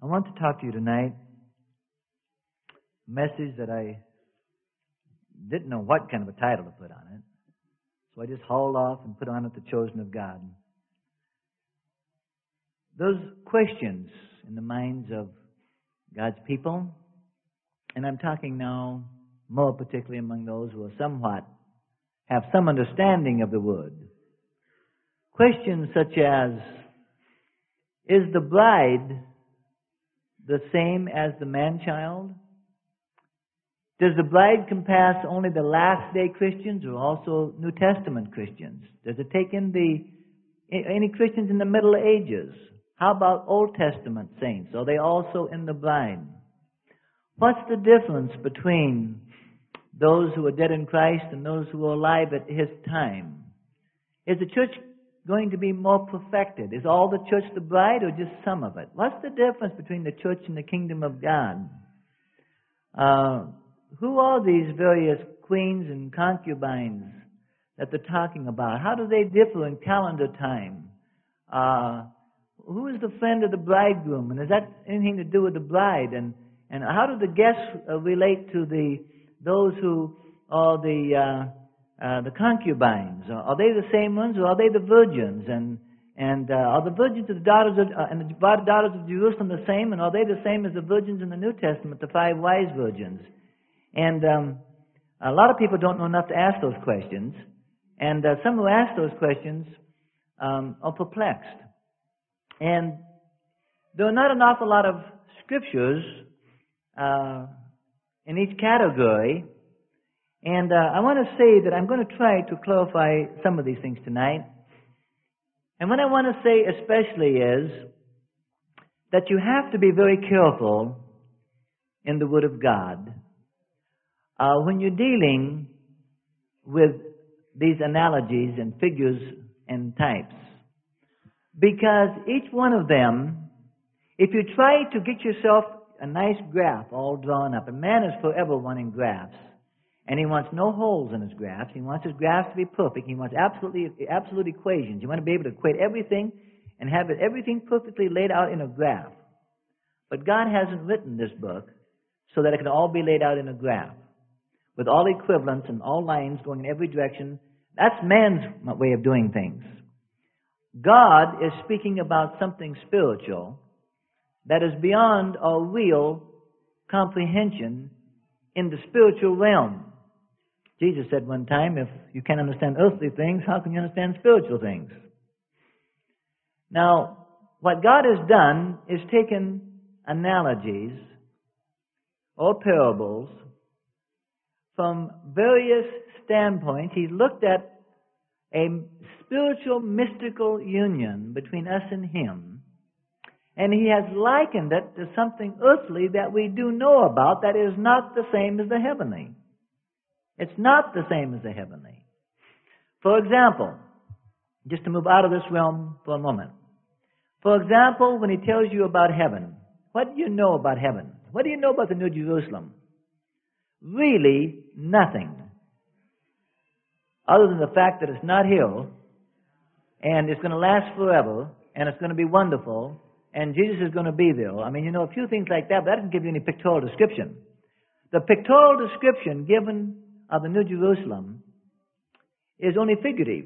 I want to talk to you tonight, a message that I didn't know what kind of a title to put on it. So I just hauled off and put on it The Chosen of God. Those questions in the minds of God's people, and I'm talking now more particularly among those who are have some understanding of the Word. Questions such as, is the bride the same as the man-child? Does the bride compass only the last-day Christians or also New Testament Christians? Does it take in any Christians in the Middle Ages? How about Old Testament saints? Are they also in the bride? What's the difference between those who are dead in Christ and those who are alive at His time? Is the church going to be more perfected? Is all the church the bride or just some of it? What's the difference between the church and the kingdom of God? Who are these various queens and concubines that they're talking about? How do they differ in calendar time? Who is the friend of the bridegroom? And is that anything to do with the bride? And how do the guests relate to those who are the concubines? Are they the same ones, or are they the virgins? And are the virgins of the daughters of Jerusalem the same? And are they the same as the virgins in the New Testament, the 5 wise virgins? And a lot of people don't know enough to ask those questions. And some who ask those questions are perplexed. And there are not an awful lot of scriptures in each category. And I want to say that I'm going to try to clarify some of these things tonight. And what I want to say especially is that you have to be very careful in the Word of God when you're dealing with these analogies and figures and types. Because each one of them, if you try to get yourself a nice graph all drawn up, and man is forever wanting graphs, and he wants no holes in his graphs. He wants his graphs to be perfect. He wants absolute equations. You want to be able to equate everything and have everything perfectly laid out in a graph. But God hasn't written this book so that it can all be laid out in a graph with all equivalents and all lines going in every direction. That's man's way of doing things. God is speaking about something spiritual that is beyond our real comprehension in the spiritual realm. Jesus said one time, if you can't understand earthly things, how can you understand spiritual things? Now, what God has done is taken analogies or parables from various standpoints. He's looked at a spiritual, mystical union between us and Him, and He has likened it to something earthly that we do know about that is not the same as the heavenly. It's not the same as the heavenly. For example, just to move out of this realm for a moment. For example, when He tells you about heaven, what do you know about heaven? What do you know about the New Jerusalem? Really nothing. Other than the fact that it's not here, and it's going to last forever, and it's going to be wonderful, and Jesus is going to be there. I mean, you know, a few things like that, but that doesn't give you any pictorial description. The pictorial description given of the New Jerusalem is only figurative.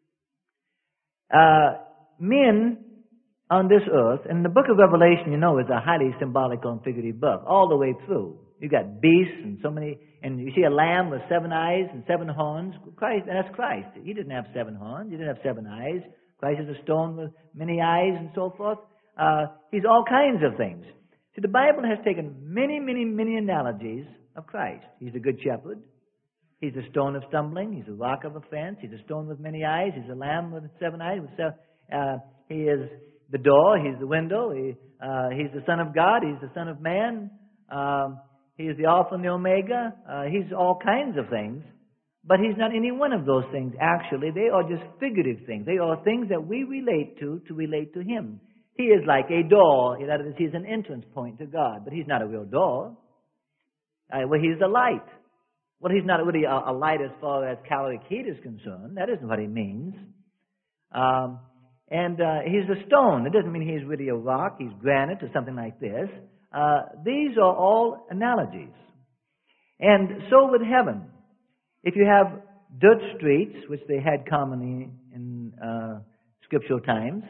Men on this earth, and the book of Revelation, you know, is a highly symbolical and figurative book, all the way through. You got beasts and so many, and you see a lamb with 7 eyes and 7 horns. Christ, and that's Christ. He didn't have 7 horns. He didn't have 7 eyes. Christ is a stone with many eyes and so forth. He's all kinds of things. See, the Bible has taken many, many, many analogies of Christ. He's a good shepherd. He's a stone of stumbling. He's a rock of offense. He's a stone with many eyes. He's a lamb with 7 eyes. He is the door. He's the window. He's the Son of God. He's the Son of Man. He is the Alpha and the Omega. He's all kinds of things. But He's not any one of those things, actually. They are just figurative things. They are things that we relate to relate to Him. He is like a door. That is, He's an entrance point to God. But He's not a real door. Well, He's a light. Well, He's not really a light as far as caloric heat is concerned. That isn't what He means. And he's a stone. It doesn't mean he's really a rock. He's granite or something like this. These are all analogies. And so with heaven. If you have dirt streets, which they had commonly in scriptural times,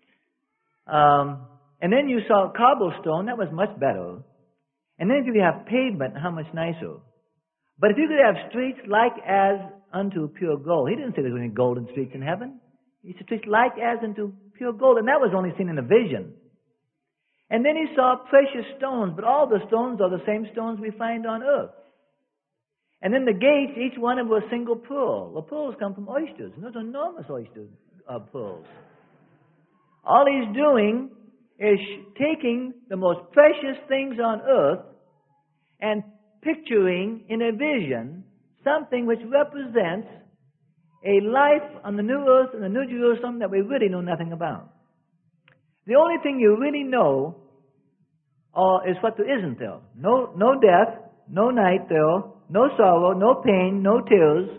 and then you saw cobblestone, that was much better. And then if you have pavement, how much nicer. But if you could have streets like as unto pure gold, he didn't say there's any golden streets in heaven. He said streets like as unto pure gold, and that was only seen in a vision. And then he saw precious stones, but all the stones are the same stones we find on earth. And then the gates, each one of them was a single pearl. The pearls come from oysters, and those are enormous pearls. All he's doing is taking the most precious things on earth and picturing in a vision something which represents a life on the new earth and the new Jerusalem that we really know nothing about. The only thing you really know is what there isn't there. No death, no night there, no sorrow, no pain, no tears.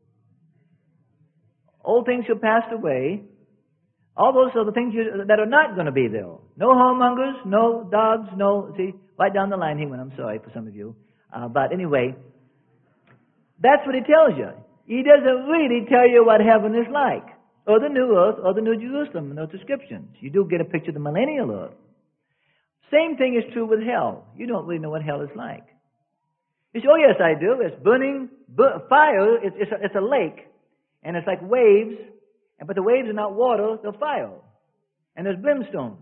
Old things shall pass away. All those are the things that are not going to be there. No whoremongers, no dogs, see, right down the line he went. I'm sorry for some of you. But anyway, that's what he tells you. He doesn't really tell you what heaven is like, or the new earth, or the new Jerusalem in those descriptions. You do get a picture of the millennial earth. Same thing is true with hell. You don't really know what hell is like. You say, oh yes, I do. It's burning fire. It's a lake, and it's like waves, but the waves are not water, they're fire. And there's brimstone.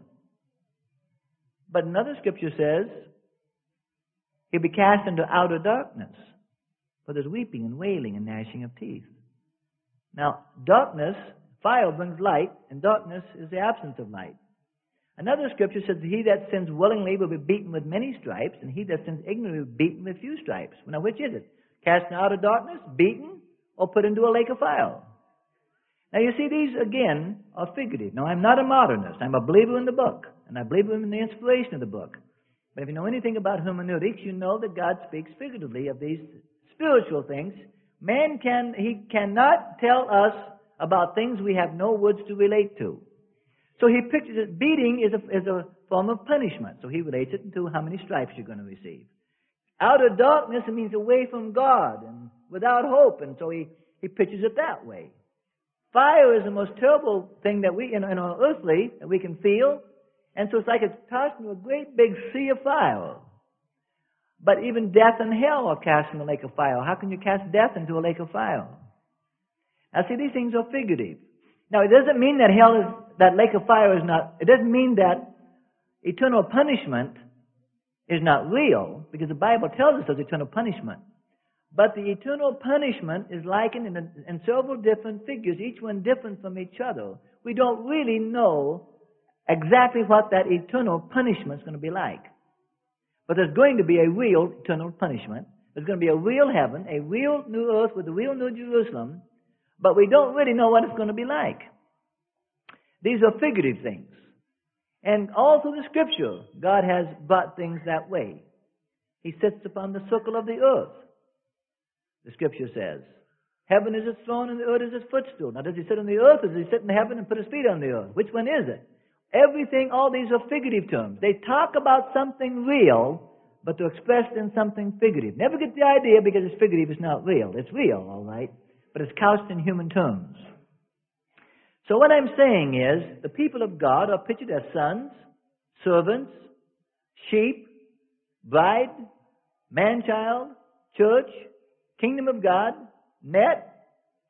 But another scripture says, he'll be cast into outer darkness, for there's weeping and wailing and gnashing of teeth. Now, darkness, fire brings light, and darkness is the absence of light. Another scripture says, he that sins willingly will be beaten with many stripes, and he that sins ignorantly will be beaten with few stripes. Now, which is it? Cast out of darkness, beaten, or put into a lake of fire? Now, you see, these, again, are figurative. Now, I'm not a modernist. I'm a believer in the book, and I believe in the inspiration of the book. But if you know anything about hermeneutics, you know that God speaks figuratively of these spiritual things. He cannot tell us about things we have no words to relate to. So he pictures it, beating is a form of punishment. So he relates it to how many stripes you're going to receive. Outer darkness, it means away from God and without hope. And so he pictures it that way. Fire is the most terrible thing that we, in our earthly, that we can feel. And so it's like it's tossed into a great big sea of fire. But even death and hell are cast in the lake of fire. How can you cast death into a lake of fire? Now see, these things are figurative. Now it doesn't mean that that lake of fire is not, it doesn't mean that eternal punishment is not real, because the Bible tells us there's eternal punishment. But the eternal punishment is likened in several different figures, each one different from each other. We don't really know exactly what that eternal punishment is going to be like. But there's going to be a real eternal punishment. There's going to be a real heaven, a real new earth with a real new Jerusalem. But we don't really know what it's going to be like. These are figurative things. And all through the Scripture, God has brought things that way. He sits upon the circle of the earth, the Scripture says. Heaven is his throne and the earth is his footstool. Now, does he sit on the earth or does he sit in heaven and put his feet on the earth? Which one is it? Everything, all these are figurative terms. They talk about something real, but they're expressed in something figurative. Never get the idea because it's figurative, it's not real. It's real, all right, but it's couched in human terms. So what I'm saying is, the people of God are pictured as sons, servants, sheep, bride, man-child, church, kingdom of God, net,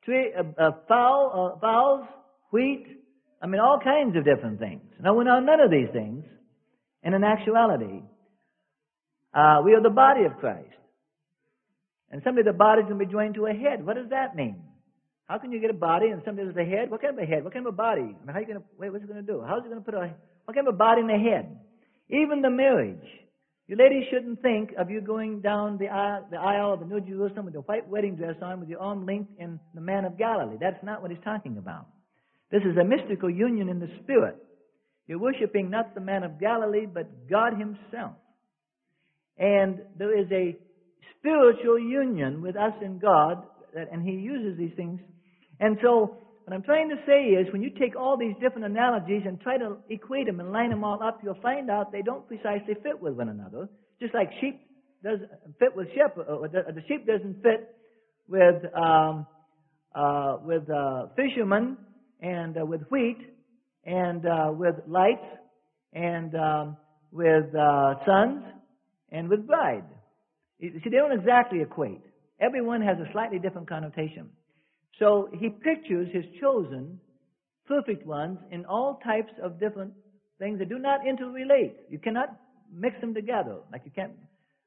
fowls, wheat, all kinds of different things. Now, we know none of these things, and in actuality, we are the body of Christ. And someday the body is going to be joined to a head. What does that mean? How can you get a body and somebody has a head? What kind of a head? What kind of a body? How are you going to, what's it going to do? How's it going to put what kind of a body in the head? Even the marriage. You ladies shouldn't think of you going down the aisle of the New Jerusalem with your white wedding dress on with your arm linked in the man of Galilee. That's not what he's talking about. This is a mystical union in the Spirit. You're worshiping not the man of Galilee, but God himself. And there is a spiritual union with us and God, and he uses these things. And so, What I'm trying to say is when you take all these different analogies and try to equate them and line them all up, you'll find out they don't precisely fit with one another. Just like sheep doesn't fit with shepherd, or the sheep doesn't fit with fishermen and with wheat and with lights and with sons and with bride. You see, they don't exactly equate. Everyone has a slightly different connotation. So he pictures his chosen, perfect ones in all types of different things that do not interrelate. You cannot mix them together. Like you can't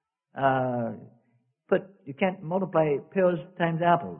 multiply pears times apples.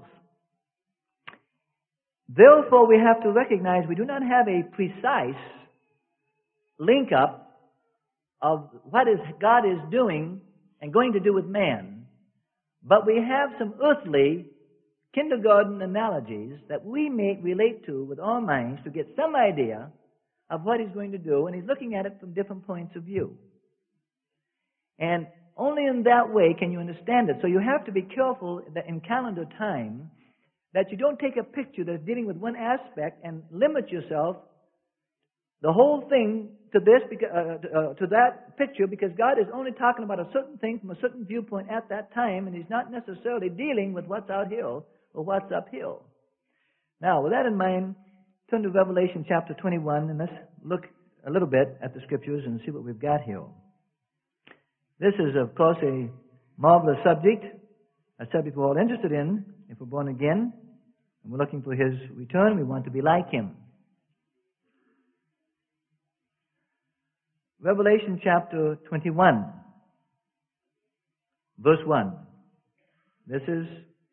Therefore, we have to recognize we do not have a precise link up of what God is doing and going to do with man, but we have some earthly kindergarten analogies that we may relate to with our minds to get some idea of what He's going to do, and He's looking at it from different points of view. And only in that way can you understand it. So you have to be careful that in calendar time that you don't take a picture that's dealing with one aspect and limit yourself the whole thing to to that picture, because God is only talking about a certain thing from a certain viewpoint at that time, and He's not necessarily dealing with what's out here or what's uphill. Now, with that in mind, turn to Revelation chapter 21, and let's look a little bit at the Scriptures and see what we've got here. This is, of course, a marvelous subject, a subject we're all interested in if we're born again, and we're looking for His return. We want to be like Him. Revelation chapter 21, verse 1. This is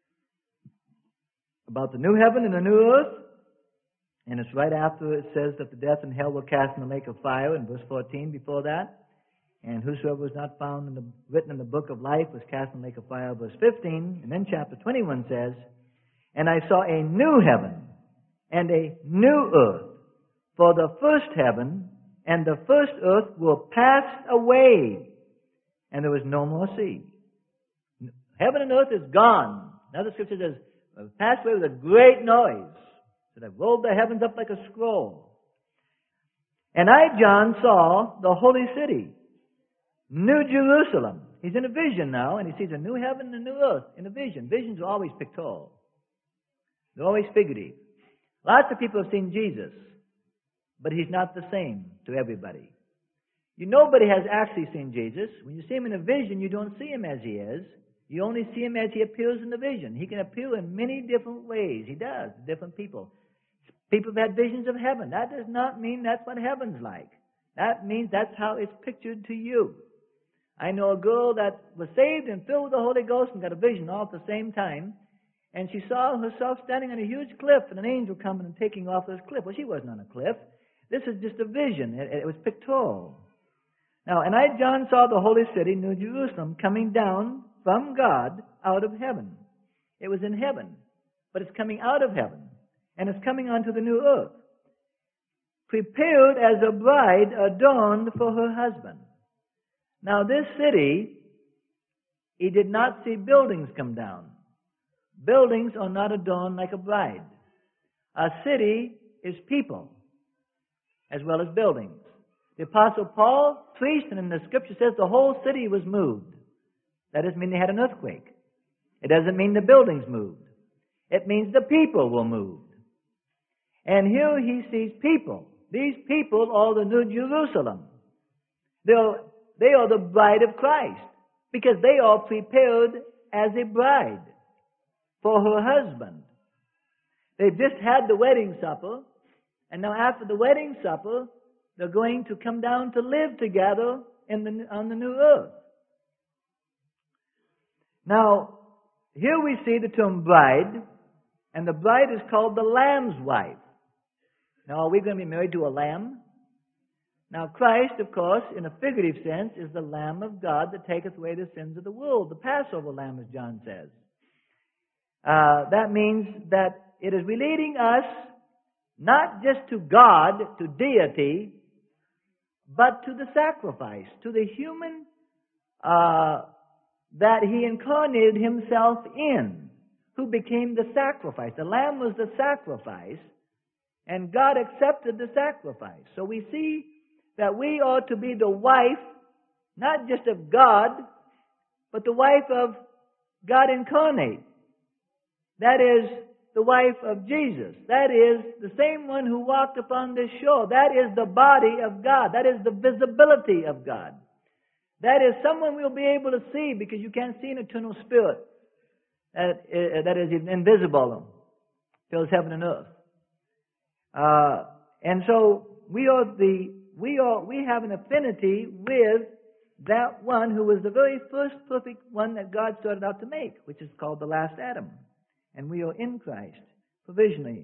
about the new heaven and the new earth, and it's right after it says that the death and hell were cast in the lake of fire in verse 14 before that. And whosoever was not found written in the book of life was cast in the lake of fire, verse 15. And then chapter 21 says, and I saw a new heaven and a new earth, for the first heaven and the first earth were passed away, and there was no more sea. Heaven and earth is gone. Another scripture says, passed away with a great noise. So they rolled the heavens up like a scroll. And I, John, saw the holy city, New Jerusalem. He's in a vision now, and he sees a new heaven and a new earth in a vision. Visions are always pictorial. They're always figurative. Lots of people have seen Jesus, but He's not the same to everybody. Nobody has actually seen Jesus. When you see Him in a vision, you don't see Him as He is. You only see Him as He appears in the vision. He can appear in many different ways. He does to different people. People have had visions of heaven. That does not mean that's what heaven's like. That means that's how it's pictured to you. I know a girl that was saved and filled with the Holy Ghost and got a vision all at the same time. And she saw herself standing on a huge cliff and an angel coming and taking off this cliff. Well, she wasn't on a cliff. This is just a vision. It was pictorial. Now, and I, John, saw the holy city, New Jerusalem, coming down from God out of heaven. It was in heaven, but it's coming out of heaven, and it's coming onto the new earth, prepared as a bride adorned for her husband. Now, this city, he did not see buildings come down. Buildings are not adorned like a bride. A city is people as well as buildings. The Apostle Paul preached, and in the Scripture says the whole city was moved. That doesn't mean they had an earthquake. It doesn't mean the buildings moved. It means the people were moved. And here he sees people. These people are the New Jerusalem. They are the bride of Christ, because they are prepared as a bride for her husband. They've just had the wedding supper, and now after the wedding supper, they're going to come down to live together on the new earth. Now, here we see the term bride, and the bride is called the Lamb's wife. Now, are we going to be married to a lamb? Now, Christ, of course, in a figurative sense, is the Lamb of God that taketh away the sins of the world, the Passover lamb, as John says. That means that it is relating us not just to God, to deity, but to the sacrifice, to the human that He incarnated Himself in, who became the sacrifice. The Lamb was the sacrifice And God accepted the sacrifice. So we see that we are to be the wife, not just of God, but the wife of God incarnate. That is the wife of Jesus. That is the same one who walked upon this shore. That is the body of God. That is the visibility of God. That is someone we'll be able to see, because you can't see an eternal spirit that is invisible, fills heaven and earth. And so we have an affinity with that one who was the very first perfect one that God started out to make, which is called the last Adam. And we are in Christ, positionally.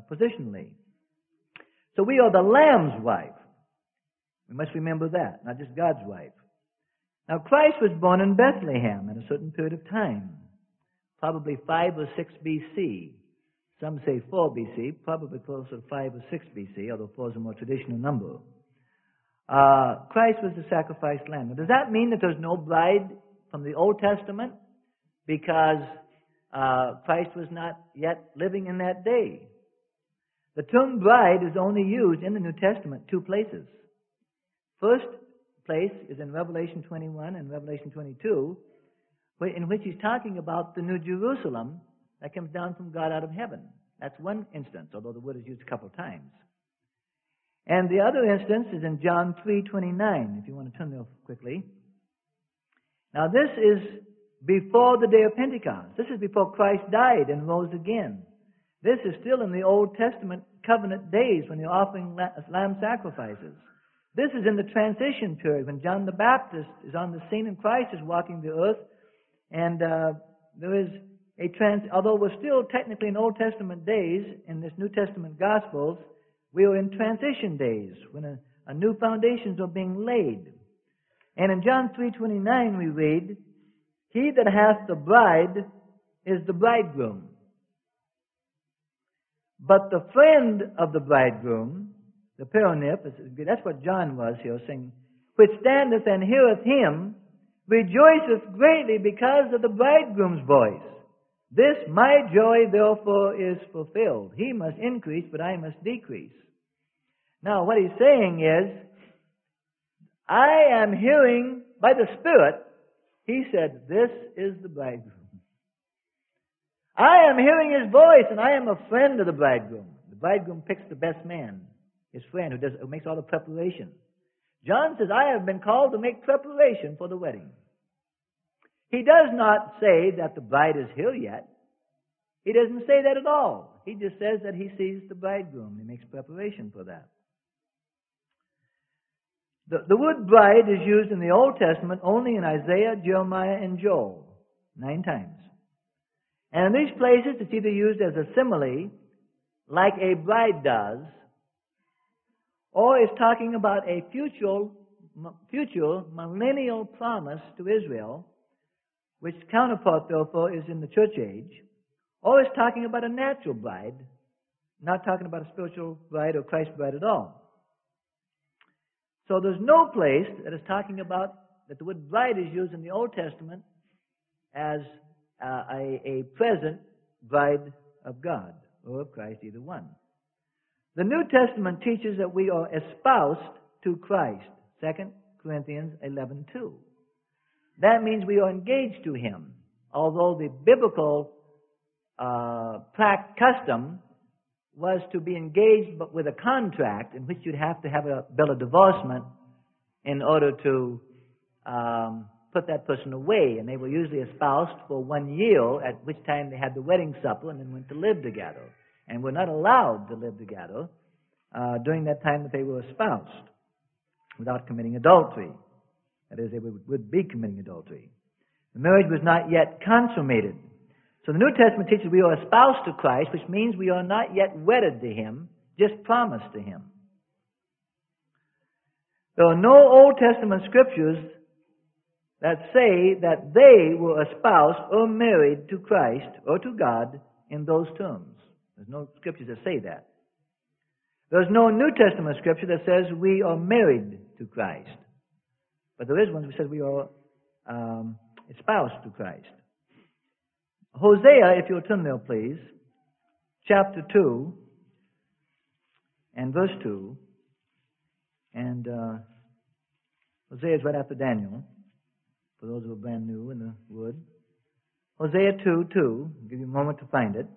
So we are the Lamb's wife. We must remember that, not just God's wife. Now, Christ was born in Bethlehem at a certain period of time, probably 5 or 6 B.C. Some say 4 B.C., probably closer to 5 or 6 B.C., although 4 is a more traditional number. Christ was the sacrificed lamb. Now, does that mean that there's no bride from the Old Testament? Because Christ was not yet living in that day. The term bride is only used in the New Testament 2 places. First place is in Revelation 21 and Revelation 22, in which he's talking about the New Jerusalem that comes down from God out of heaven. That's one instance, although the word is used a couple of times. And the other instance is in John 3:29, if you want to turn there quickly. Now this is before the day of Pentecost. This is before Christ died and rose again. This is still in the Old Testament covenant days when they're offering lamb sacrifices. This is in the transition period when John the Baptist is on the scene and Christ is walking the earth. And there is although we're still technically in Old Testament days, in this New Testament Gospels, we are in transition days when a new foundations are being laid. And in John 3:29 we read, "He that hath the bride is the bridegroom. But the friend of the bridegroom," the Peronip, that's what John was here saying, "which standeth and heareth him, rejoiceth greatly because of the bridegroom's voice. This my joy therefore is fulfilled. He must increase, but I must decrease." Now what he's saying is, I am hearing by the Spirit, he said, "This is the bridegroom." I am hearing his voice, and I am a friend of the bridegroom. The bridegroom picks the best man, his friend, who makes all the preparation. John says, I have been called to make preparation for the wedding. He does not say that the bride is here yet. He doesn't say that at all. He just says that he sees the bridegroom. He makes preparation for that. The word bride is used in the Old Testament only in Isaiah, Jeremiah, and Joel, 9 times. And in these places, it's either used as a simile, like a bride does, or it's talking about a future millennial promise to Israel, which counterpart, therefore, is in the church age, or it's talking about a natural bride, not talking about a spiritual bride or Christ's bride at all. So there's no place that is talking about that the word bride is used in the Old Testament as a present bride of God or of Christ, either one. The New Testament teaches that we are espoused to Christ, 2 Corinthians 11:2. That means we are engaged to Him, although the biblical custom was to be engaged but with a contract in which you'd have to have a bill of divorcement in order to put that person away. And they were usually espoused for 1 year, at which time they had the wedding supper and then went to live together. And were not allowed to live together during that time that they were espoused without committing adultery. That is, they would be committing adultery. The marriage was not yet consummated. So the New Testament teaches we are espoused to Christ, which means we are not yet wedded to Him, just promised to Him. There are no Old Testament scriptures that say that they were espoused or married to Christ or to God in those terms. There's no scriptures that say that. There's no New Testament scripture that says we are married to Christ. But there is one that says we are espoused to Christ. Hosea, if you'll turn there, please, chapter 2. and verse 2. And Hosea is right after Daniel, for those who are brand new in the Word. Hosea 2:2. I'll give you a moment to find it.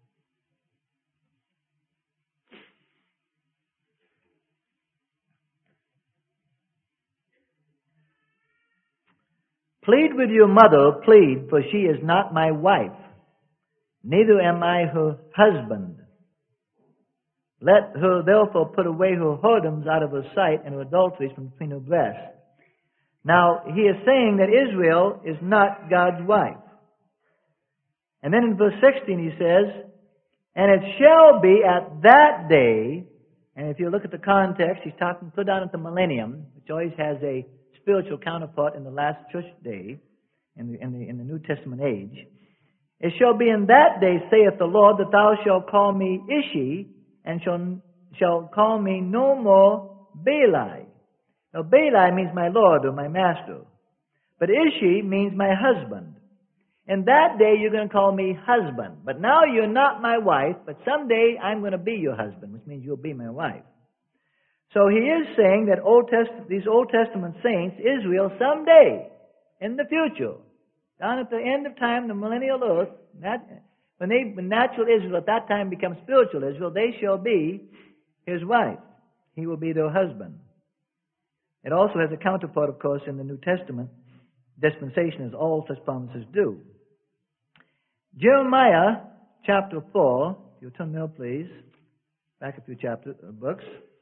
Plead with your mother, plead, for she is not my wife, neither am I her husband. Let her therefore put away her whoredoms out of her sight and her adulteries from between her breasts. Now, he is saying that Israel is not God's wife. And then in verse 16 he says, and it shall be at that day, and if you look at the context, he's talking put down at the millennium, which always has a spiritual counterpart in the last church day, in the New Testament age. It shall be in that day, saith the Lord, that thou shalt call me Ishi, and shall call me no more Baali. Now, Baali means my Lord or my master, but Ishi means my husband. In that day, you're going to call me husband. But now you're not my wife, but someday I'm going to be your husband, which means you'll be my wife. So he is saying that these Old Testament saints, Israel, someday, in the future, down at the end of time, the millennial earth, when natural Israel at that time becomes spiritual Israel, they shall be his wife. He will be their husband. It also has a counterpart, of course, in the New Testament dispensation, as all such promises do. Jeremiah chapter 4, if you'll turn there, please, back a few books.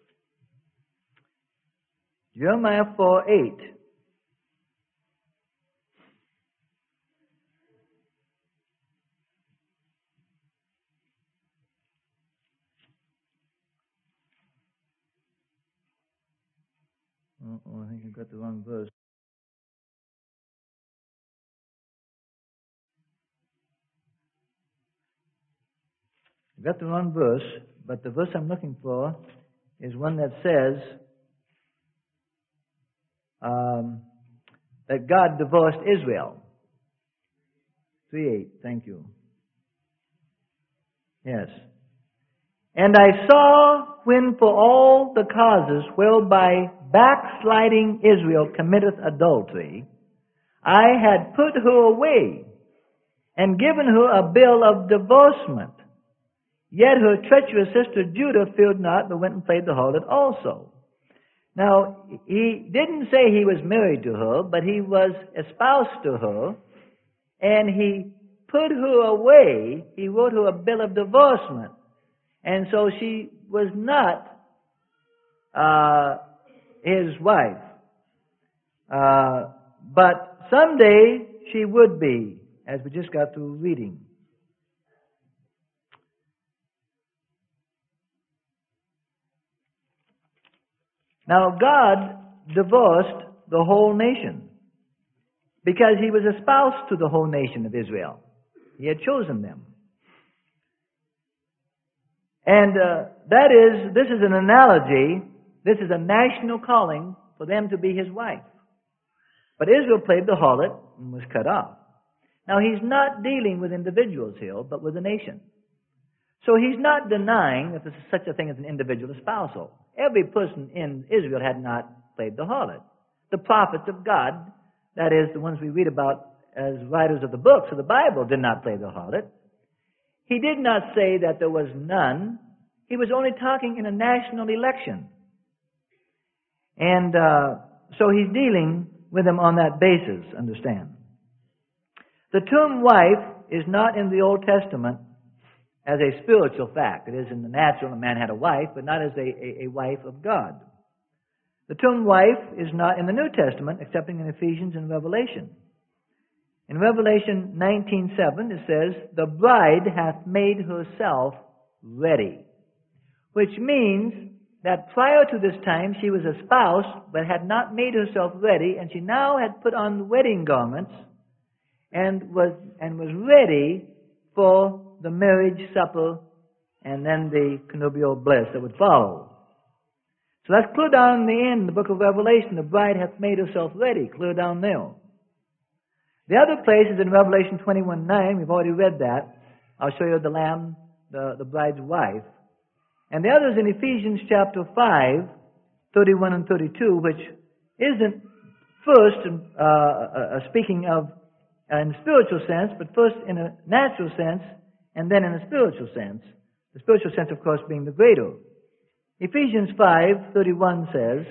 Jeremiah 4:8. I think I got the wrong verse. I got the wrong verse, but the verse I'm looking for is one that says that God divorced Israel. 3:8, thank you. Yes. And I saw when for all the causes whereby backsliding Israel committeth adultery, I had put her away and given her a bill of divorcement. Yet her treacherous sister Judah feared not, but went and played the harlot also. Now, he didn't say he was married to her, but he was espoused to her, and he put her away. He wrote her a bill of divorcement. And so she was not his wife. But someday she would be, as we just got through reading. Now, God divorced the whole nation because he was espoused to the whole nation of Israel. He had chosen them. And this is an analogy, this is a national calling for them to be his wife. But Israel played the harlot and was cut off. Now, he's not dealing with individuals here, but with a nation. So he's not denying that there's such a thing as an individual espousal. Every person in Israel had not played the harlot. The prophets of God, that is, the ones we read about as writers of the books of the Bible, did not play the harlot. He did not say that there was none. He was only talking in a national election. And so he's dealing with them on that basis, understand. The term wife is not in the Old Testament as a spiritual fact. It is in the natural, a man had a wife, but not as a wife of God. The term wife is not in the New Testament, except in Ephesians and Revelation. In Revelation 19:7, it says, the bride hath made herself ready. Which means that prior to this time, she was espoused, but had not made herself ready, and she now had put on the wedding garments, and was ready for the marriage supper, and then the connubial bliss that would follow. So that's clear down in the end, the book of Revelation, the bride hath made herself ready, clear down there. The other place is in Revelation 21:9, we've already read that. I'll show you the Lamb, the bride's wife. And the other is in Ephesians chapter 5, 31 and 32, which isn't first speaking of in a spiritual sense, but first in a natural sense, and then in a spiritual sense. The spiritual sense, of course, being the greater. Ephesians 5:31 says,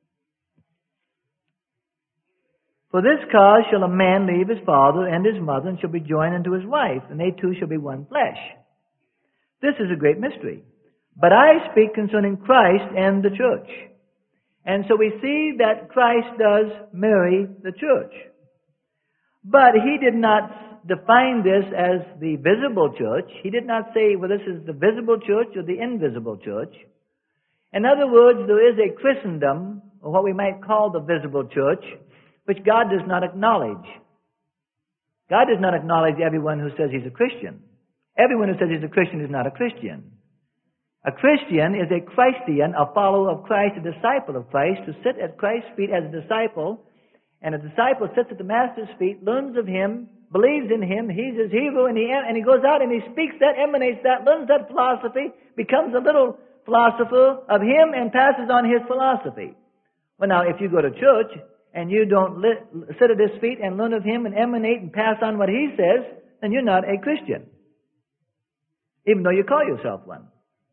"For this cause shall a man leave his father and his mother, and shall be joined unto his wife, and they two shall be one flesh. This is a great mystery. But I speak concerning Christ and the church." And so we see that Christ does marry the church. But He did not define this as the visible church. He did not say, well, this is the visible church or the invisible church. In other words, there is a Christendom, or what we might call the visible church, which God does not acknowledge. God does not acknowledge everyone who says he's a Christian. Everyone who says he's a Christian is not a Christian. A Christian is a Christian, a follower of Christ, a disciple of Christ, who sits at Christ's feet as a disciple. And a disciple sits at the Master's feet, learns of Him, believes in Him, He's His hero, and he goes out and he speaks that, emanates that, learns that philosophy, becomes a little philosopher of Him, and passes on his philosophy. Well, now, if you go to church and you don't sit at His feet and learn of Him and emanate and pass on what He says, then you're not a Christian, even though you call yourself one.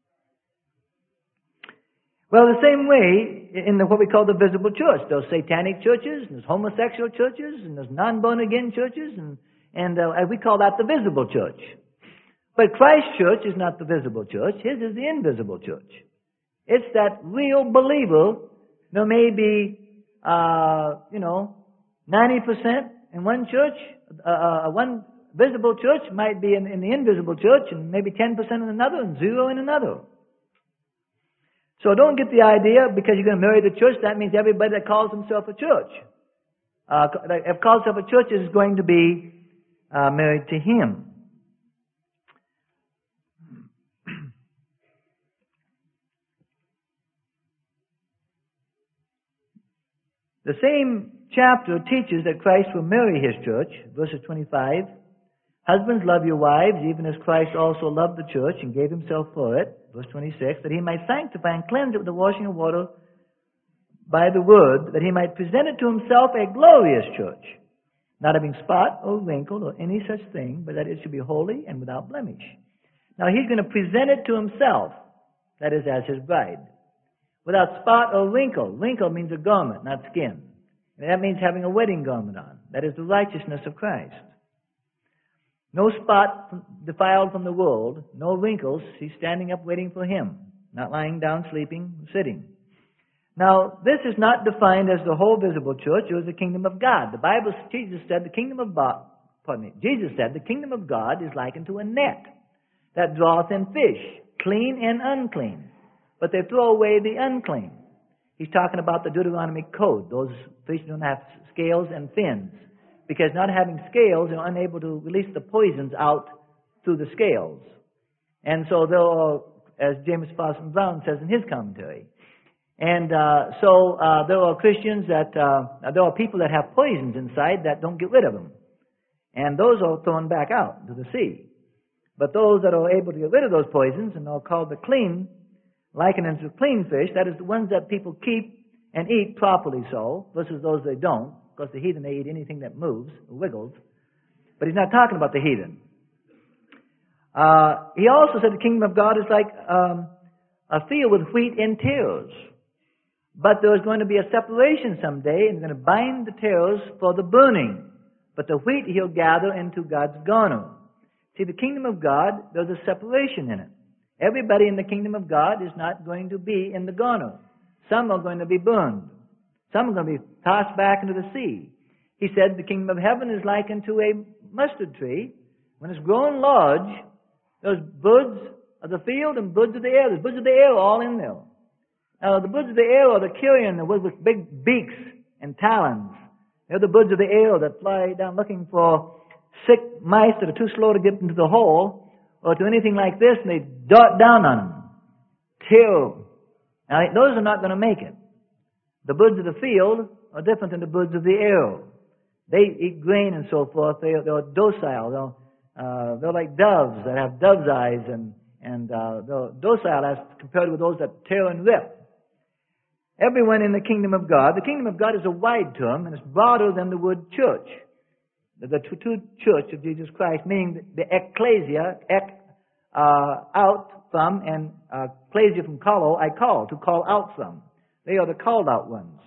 Well, the same way in what we call the visible church. There's satanic churches, and there's homosexual churches, and there's non-born-again churches, and we call that the visible church. But Christ's church is not the visible church. His is the invisible church. It's that real believer. There may be, 90% in one church. One visible church might be in the invisible church, and maybe 10% in another, and 0 in another. So don't get the idea, because you're going to marry the church, that means everybody that calls himself a church, if calls himself a church, is going to be married to Him. The same chapter teaches that Christ will marry His church, verses 25. "Husbands, love your wives, even as Christ also loved the church and gave Himself for it," verse 26, "that He might sanctify and cleanse it with the washing of water by the word, that He might present it to Himself a glorious church, not having spot or wrinkle or any such thing, but that it should be holy and without blemish." Now He's going to present it to Himself, that is, as His bride, without spot or wrinkle. Wrinkle means a garment, not skin. And that means having a wedding garment on. That is the righteousness of Christ. No spot defiled from the world, no wrinkles. She's standing up waiting for Him, not lying down, sleeping, sitting. Now, this is not defined as the whole visible church or as the kingdom of God. The Bible, Jesus said the kingdom of God is likened to a net that draweth in fish, clean and unclean. But they throw away the unclean. He's talking about the Deuteronomy code. Those fish don't have scales and fins, because not having scales, they're unable to release the poisons out through the scales. And so they'll, as James Parson Brown says in his commentary, and so there are Christians that, there are people that have poisons inside that don't get rid of them. And those are thrown back out to the sea. But those that are able to get rid of those poisons, and are called the clean, likened unto clean fish, that is the ones that people keep and eat properly so, versus those they don't. Because the heathen, they eat anything that moves or wiggles. But He's not talking about the heathen. He also said the kingdom of God is like a field with wheat in tares. But there is going to be a separation someday, and He's going to bind the tares for the burning. But the wheat He'll gather into God's garner. See, the kingdom of God, there's a separation in it. Everybody in the kingdom of God is not going to be in the garner. Some are going to be burned. Some are going to be tossed back into the sea. He said the kingdom of heaven is likened to a mustard tree. When it's grown large, there's birds of the field and birds of the air. There's birds of the air all in there. Now, the birds of the air are the carrion with big beaks and talons. They're the birds of the air that fly down looking for sick mice that are too slow to get into the hole or to anything like this, and they dart down on them. Terrible. Now, those are not going to make it. The birds of the field are different than the birds of the air. They eat grain and so forth. They're docile. They're like doves that have dove's eyes, and and they're docile as compared with those that tear and rip. Everyone in the kingdom of God. The kingdom of God is a wide term, and it's broader than the word church. The true church of Jesus Christ, meaning the ecclesia, out from, and ecclesia from call, I call, to call out from. They are the called out ones.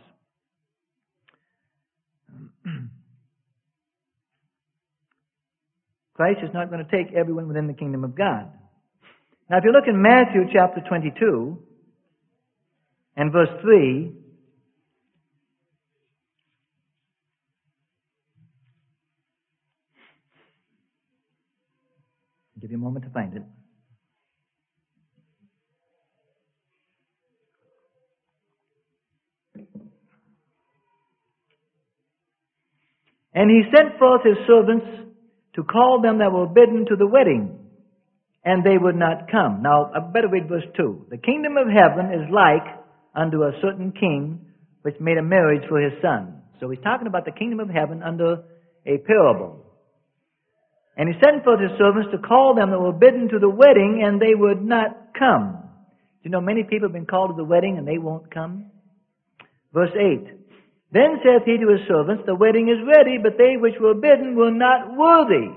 Christ is not going to take everyone within the kingdom of God. Now, if you look in Matthew chapter 22 and verse 3, I'll give you a moment to find it. And he sent forth his servants to call them that were bidden to the wedding, and they would not come. Now, I better read verse 2. The kingdom of heaven is like unto a certain king which made a marriage for his son. So he's talking about the kingdom of heaven under a parable. And he sent forth his servants to call them that were bidden to the wedding, and they would not come. You know, many people have been called to the wedding, and they won't come. Verse 8. Then saith he to his servants, the wedding is ready, but they which were bidden were not worthy.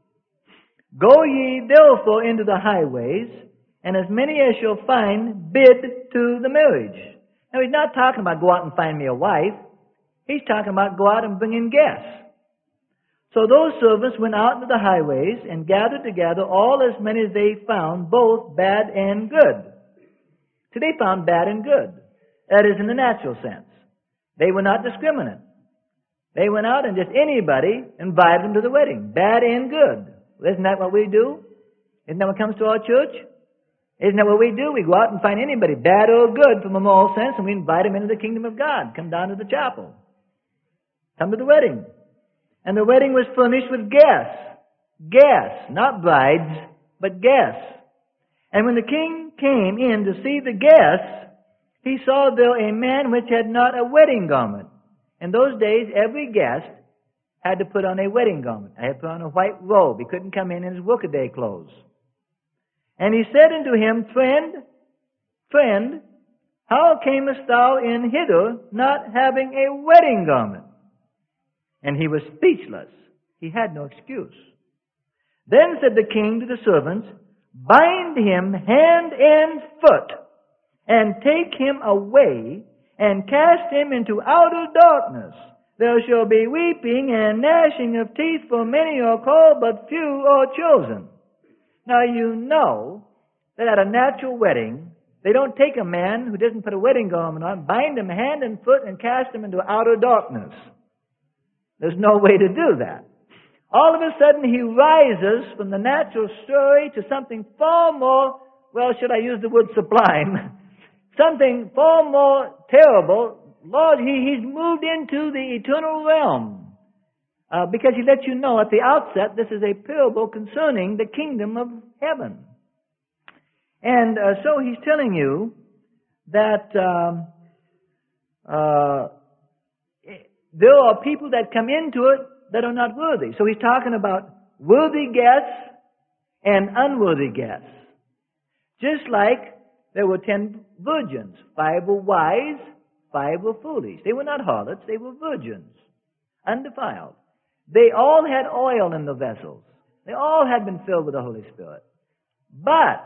Go ye therefore into the highways, and as many as shall find, bid to the marriage. Now he's not talking about go out and find me a wife. He's talking about go out and bring in guests. So those servants went out into the highways and gathered together all as many as they found, both bad and good. So they found bad and good. That is in the natural sense. They were not discriminate. They went out and just anybody invited them to the wedding, bad and good. Well, isn't that what we do? Isn't that what comes to our church? Isn't that what we do? We go out and find anybody, bad or good, from a moral sense, and we invite them into the kingdom of God. Come down to the chapel. Come to the wedding. And the wedding was furnished with guests. Guests, not brides, but guests. And when the king came in to see the guests, he saw there a man which had not a wedding garment. In those days, every guest had to put on a wedding garment. He had to put on a white robe. He couldn't come in his workaday clothes. And he said unto him, Friend, how camest thou in hither, not having a wedding garment? And he was speechless. He had no excuse. Then said the king to the servants, Bind him hand and foot, and take him away, and cast him into outer darkness. There shall be weeping and gnashing of teeth, for many are called, but few are chosen. Now you know that at a natural wedding, they don't take a man who doesn't put a wedding garment on, bind him hand and foot, and cast him into outer darkness. There's no way to do that. All of a sudden, he rises from the natural story to something far more, well, should I use the word sublime? Something far more terrible. Lord, he's moved into the eternal realm. Because he lets you know at the outset, this is a parable concerning the kingdom of heaven. And so he's telling you that there are people that come into it that are not worthy. So he's talking about worthy guests and unworthy guests. Just like there were 10 virgins. 5 were wise, 5 were foolish. They were not harlots, they were virgins, undefiled. They all had oil in the vessels. They all had been filled with the Holy Spirit. But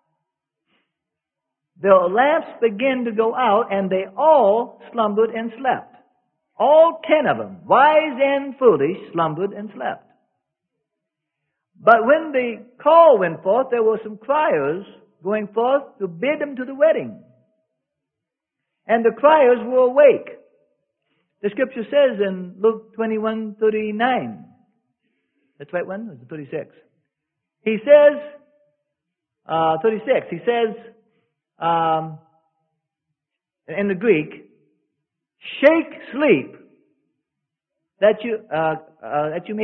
their lamps began to go out, and they all slumbered and slept. All 10 of them, wise and foolish, slumbered and slept. But when the call went forth, there were some criers going forth to bid them to the wedding. And the criers were awake. The scripture says in Luke 21:39. That's the right one? Or is it 36? He says, 36, he says, in the Greek, shake sleep, that you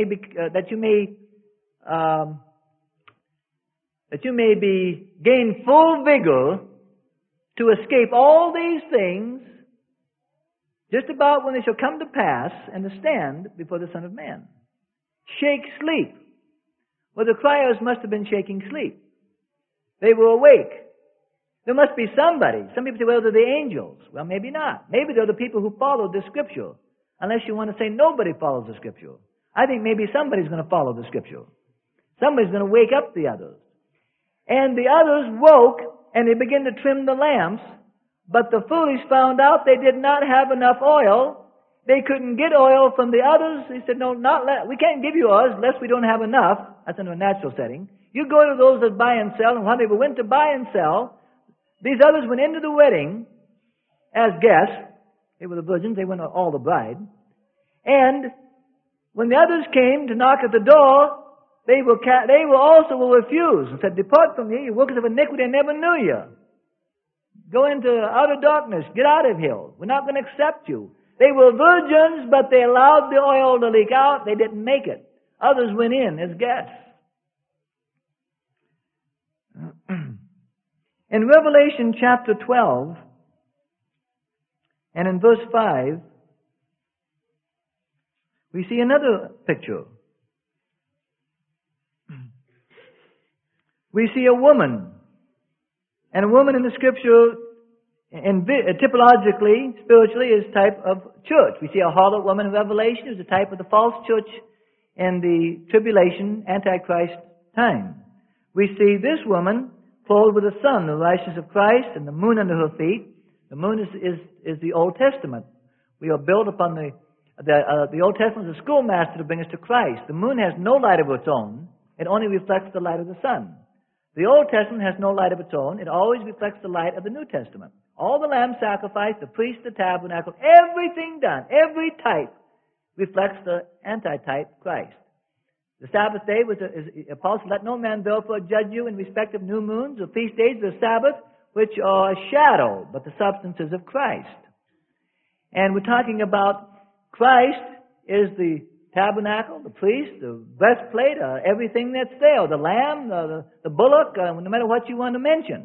may gain full vigor to escape all these things, just about when they shall come to pass, and to stand before the Son of Man. Shake sleep. Well, the criers must have been shaking sleep. They were awake. There must be somebody. Some people say, well, they're the angels. Well, maybe not. Maybe they're the people who followed the Scripture. Unless you want to say nobody follows the Scripture. I think maybe somebody's going to follow the Scripture. Somebody's going to wake up the others. And the others woke, and they began to trim the lamps, but the foolish found out they did not have enough oil. They couldn't get oil from the others. He said, no, we can't give you oil unless we don't have enough. That's in a natural setting. You go to those that buy and sell, and when they went to buy and sell, these others went into the wedding as guests. They were the virgins. They weren't all the bride. And when the others came to knock at the door, they also will refuse and said, depart from me, you workers of iniquity, I never knew you. Go into outer darkness. Get out of here. We're not going to accept you. They were virgins, but they allowed the oil to leak out. They didn't make it. Others went in as guests. In Revelation chapter 12, and in verse 5, we see another picture. We see a woman. And a woman in the Scripture, typologically, spiritually, is type of church. We see a harlot woman in Revelation who's a type of the false church in the tribulation, Antichrist time. We see this woman clothed with the sun, the righteousness of Christ, and the moon under her feet. The moon is the Old Testament. We are built upon the Old Testament is a schoolmaster to bring us to Christ. The moon has no light of its own. It only reflects the light of the sun. The Old Testament has no light of its own. It always reflects the light of the New Testament. All the lamb sacrifice, the priest, the tabernacle, everything done, every type reflects the antitype Christ. The Sabbath day Paul said, let no man therefore judge you in respect of new moons or feast days or Sabbath, which are a shadow, but the substances of Christ. And we're talking about Christ is the tabernacle, the priest, the breastplate, everything that's there, the lamb, the bullock, no matter what you want to mention.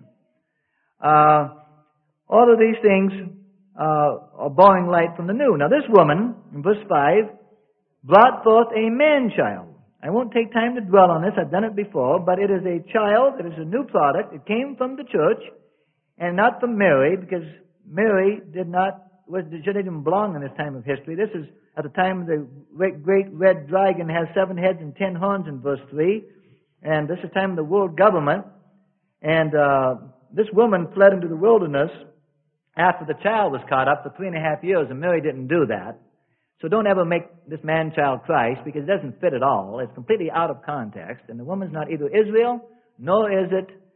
All of these things are borrowing light from the new. Now this woman, in verse 5, brought forth a man-child. I won't take time to dwell on this. I've done it before, but it is a child. It is a new product. It came from the church and not from Mary, because Mary didn't even belong in this time of history. This is at the time the great red dragon has 7 heads and 10 horns in verse 3. And this is the time of the world government. And this woman fled into the wilderness after the child was caught up for 3.5 years, and Mary didn't do that. So don't ever make this man-child Christ, because it doesn't fit at all. It's completely out of context. And the woman's not either Israel, nor is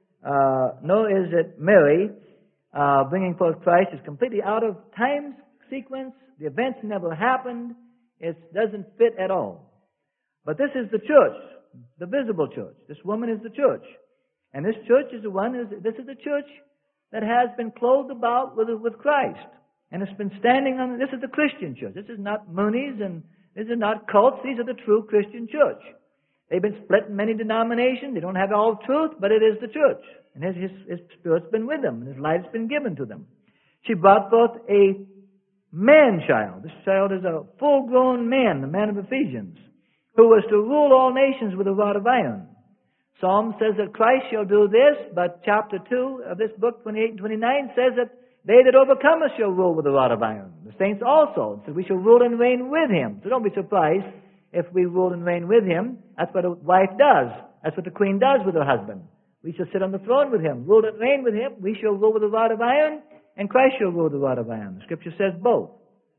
it Mary. Bringing forth Christ is completely out of time sequence. The events never happened. It doesn't fit at all. But this is the church, the visible church. This woman is the church. And this church is this is the church that has been clothed about with Christ. And it's been standing on, this is the Christian church. This is not Moonies and this is not cults. These are the true Christian church. They've been split in many denominations. They don't have all truth, but it is the church. And his Spirit's been with them, and His life's been given to them. She brought forth a man-child. This child is a full-grown man, the man of Ephesians, who was to rule all nations with a rod of iron. Psalm says that Christ shall do this, but chapter 2 of this book, 28 and 29, says that they that overcome us shall rule with a rod of iron. The saints also. So we shall rule and reign with Him. So don't be surprised if we rule and reign with Him. That's what a wife does. That's what the queen does with her husband. We shall sit on the throne with Him, rule and reign with Him. We shall rule with a rod of iron, and Christ shall rule with a rod of iron. The Scripture says both.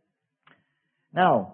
Now,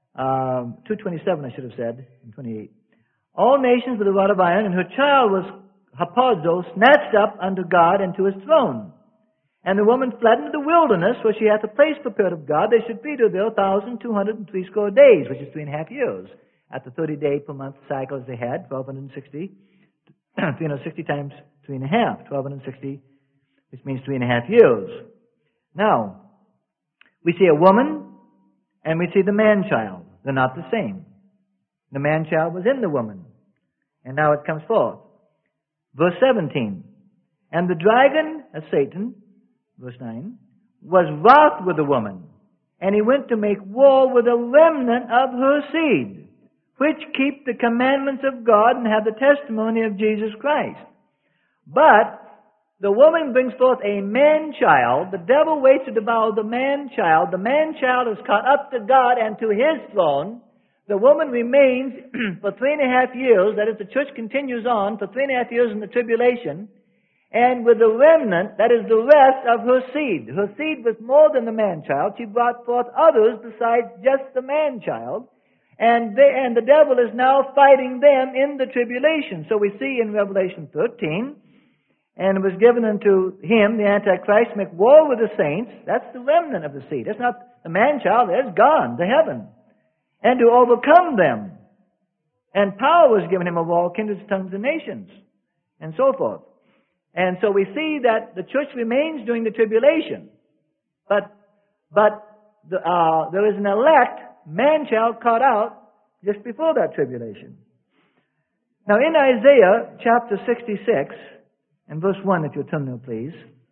2:27 I should have said, and 28. All nations with a rod of iron, and her child was harpazo, snatched up unto God and to His throne. And the woman fled into the wilderness, where she hath a place prepared of God. They should feed her there 1,260 days, which is 3.5 years. At the 30-day per month cycles they had, 1,260. 360 times 3.5, 1,260, which means 3.5 years. Now, we see a woman and we see the man-child. They're not the same. The man-child was in the woman, and now it comes forth. Verse 17, and the dragon, as Satan, verse 9, was wroth with the woman, and he went to make war with a remnant of her seed, which keep the commandments of God and have the testimony of Jesus Christ. But the woman brings forth a man-child. The devil waits to devour the man-child. The man-child is caught up to God and to His throne. The woman remains for 3.5 years. That is, the church continues on for 3.5 years in the tribulation. And with the remnant, that is the rest of her seed. Her seed was more than the man-child. She brought forth others besides just the man-child. And the devil is now fighting them in the tribulation. So we see in Revelation 13, and it was given unto him, the Antichrist, to make war with the saints. That's the remnant of the seed. That's not the man-child. That's gone to heaven. And to overcome them. And power was given him of all kindreds, tongues, and nations. And so forth. And so we see that the church remains during the tribulation. But there is an elect man-child caught out just before that tribulation. Now in Isaiah chapter 66, and verse 1, if you'll turn there, please.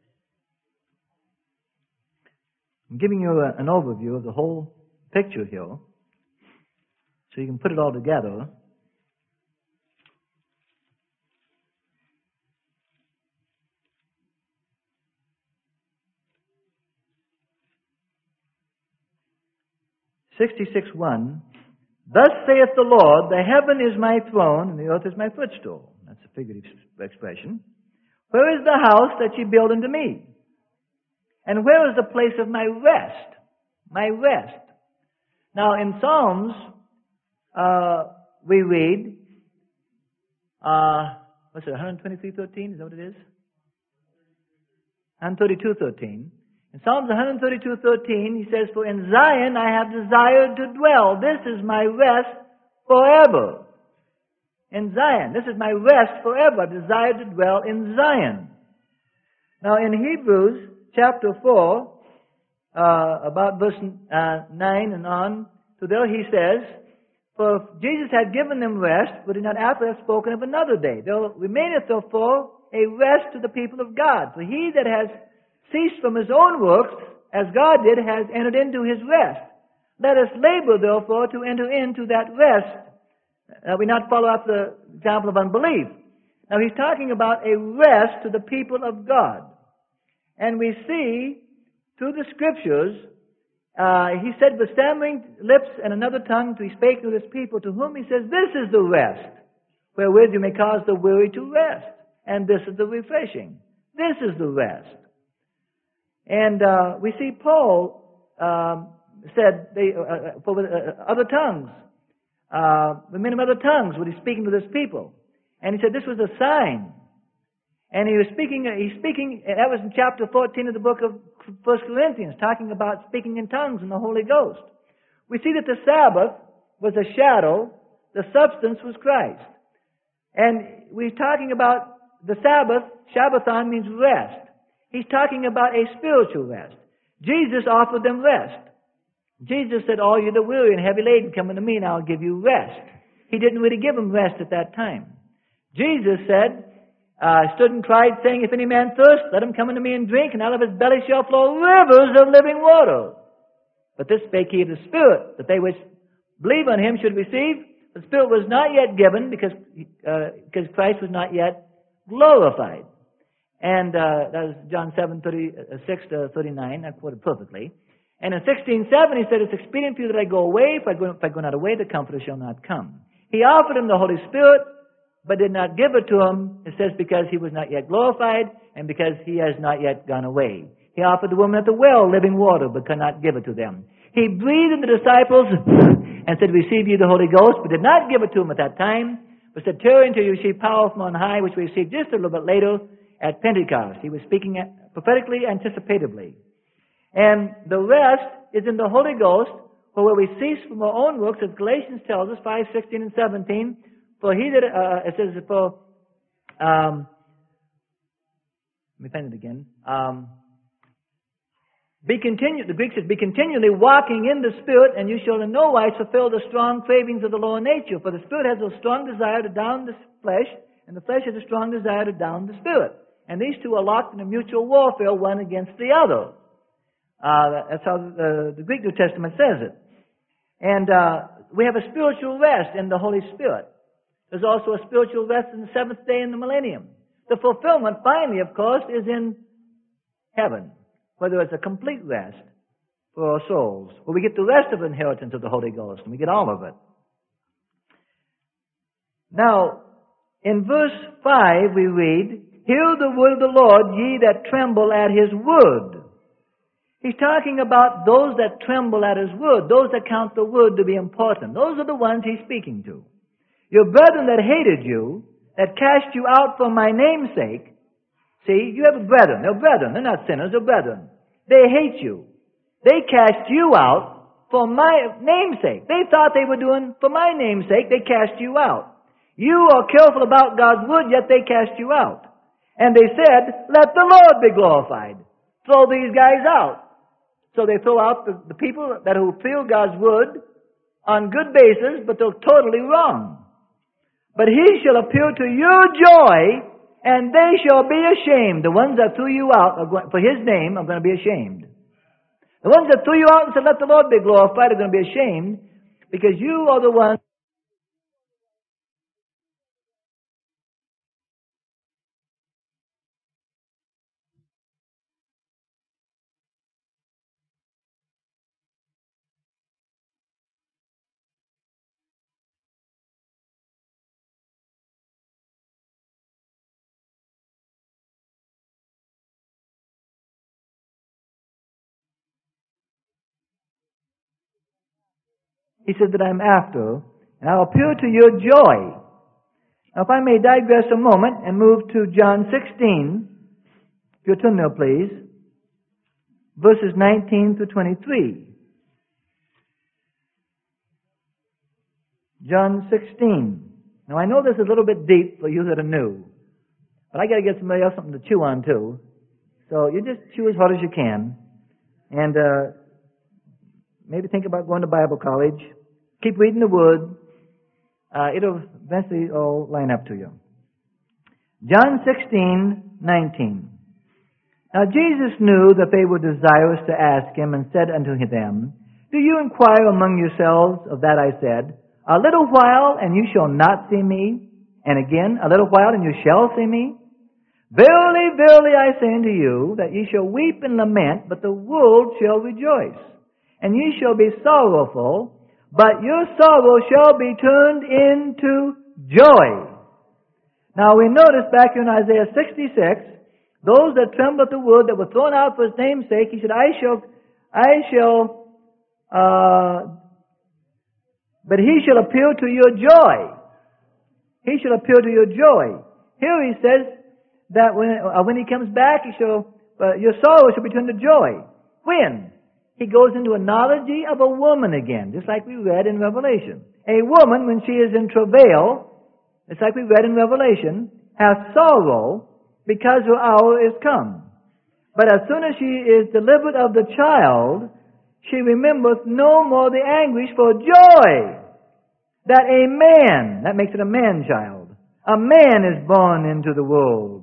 I'm giving you an overview of the whole picture here, so you can put it all together. (66:1). Thus saith the Lord, the heaven is my throne, and the earth is my footstool. That's a figurative expression. Where is the house that ye build unto me? And where is the place of my rest? My rest. Now in Psalms, we read, 123:13, is that what it is? 132:13. In Psalms 132:13, he says, for in Zion I have desired to dwell. This is my rest forever. In Zion. This is my rest forever. I've desired to dwell in Zion. Now in Hebrews chapter 4, about verse 9 and on to there, he says, for Jesus had given them rest, but did not after have spoken of another day. There remaineth therefore a rest to the people of God. For he that has ceased from his own works, as God did, has entered into his rest. Let us labor, therefore, to enter into that rest. We not follow after the example of unbelief. Now he's talking about a rest to the people of God. And we see through the scriptures, he said, with stammering lips and another tongue, he spake to his people, to whom he says, this is the rest, wherewith you may cause the weary to rest. And this is the refreshing. This is the rest. And we see Paul said, for other tongues, the men of other tongues, when he's speaking to his people. And he said this was a sign. And he's speaking, that was in chapter 14 of the book of 1 Corinthians, talking about speaking in tongues and the Holy Ghost. We see that the Sabbath was a shadow, the substance was Christ. And we're talking about the Sabbath, Shabbathon means rest. He's talking about a spiritual rest. Jesus offered them rest. Jesus said, all you that weary and heavy laden, come unto me and I'll give you rest. He didn't really give them rest at that time. Jesus said, stood and cried, saying, if any man thirst, let him come unto me and drink, and out of his belly shall flow rivers of living water. But this spake he of the Spirit, that they which believe on him should receive. The Spirit was not yet given, because Christ was not yet glorified. And that was John 7:36-39, I quoted perfectly. And in 16:7 he said, it's expedient for you that I go away, if I go not away, the Comforter shall not come. He offered him the Holy Spirit, but did not give it to him, it says, because he was not yet glorified, and because he has not yet gone away. He offered the woman at the well living water, but could not give it to them. He breathed in the disciples, and said, receive ye the Holy Ghost, but did not give it to them at that time, but said, tarry until you receive power from on high, which we received just a little bit later at Pentecost. He was speaking prophetically, anticipatively. And the rest is in the Holy Ghost, for where we cease from our own works, as Galatians tells us, 5:16 and 17, for he that, it says, for, let me find it again, the Greek says, be continually walking in the Spirit, and you shall in no wise fulfill the strong cravings of the lower nature. For the Spirit has a strong desire to down the flesh, and the flesh has a strong desire to down the Spirit. And these two are locked in a mutual warfare, one against the other. That's how the Greek New Testament says it. And we have a spiritual rest in the Holy Spirit. There's also a spiritual rest in the seventh day in the millennium. The fulfillment, finally, of course, is in heaven, where there is a complete rest for our souls, where we get the rest of the inheritance of the Holy Ghost, and we get all of it. Now, in verse 5 we read, "Hear the word of the Lord, ye that tremble at His word." He's talking about those that tremble at His word, those that count the word to be important. Those are the ones He's speaking to. Your brethren that hated you, that cast you out for my name's sake. See, you have brethren. They're brethren. They're not sinners. They're brethren. They hate you. They cast you out for my name's sake. They thought they were doing for my name's sake. They cast you out. You are careful about God's word, yet they cast you out. And they said, "Let the Lord be glorified." Throw these guys out. So they throw out the people that who feel God's word on good basis, but they're totally wrong. "But He shall appeal to your joy, and they shall be ashamed." The ones that threw you out for His name are going to be ashamed. The ones that threw you out and said, "Let the Lord be glorified," are going to be ashamed, because you are the ones. He said that I'm after, and I'll appeal to your joy. Now, if I may digress a moment and move to John 16, if you'll turn there, please, verses 19 through 23. John 16. Now, I know this is a little bit deep for you that are new, but I got to get somebody else something to chew on too. So you just chew as hard as you can, and maybe think about going to Bible college. Keep reading the Word. It'll eventually all line up to you. John 16:19. Now Jesus knew that they were desirous to ask Him, and said unto them, "Do you inquire among yourselves of that I said, A little while, and you shall not see me, and again, a little while, and you shall see me? Verily, verily, I say unto you, that ye shall weep and lament, but the world shall rejoice. And ye shall be sorrowful, but your sorrow shall be turned into joy." Now we notice back in Isaiah 66, those that trembled at the word, that were thrown out for His name's sake, He said, but He shall appeal to your joy. He shall appeal to your joy. Here He says that when He comes back, your sorrow shall be turned to joy. When? He goes into a analogy of a woman again, just like we read in Revelation. A woman, when she is in travail, just like we read in Revelation, has sorrow because her hour is come. But as soon as she is delivered of the child, she remembereth no more the anguish for joy that a man, that makes it a man-child, a man is born into the world.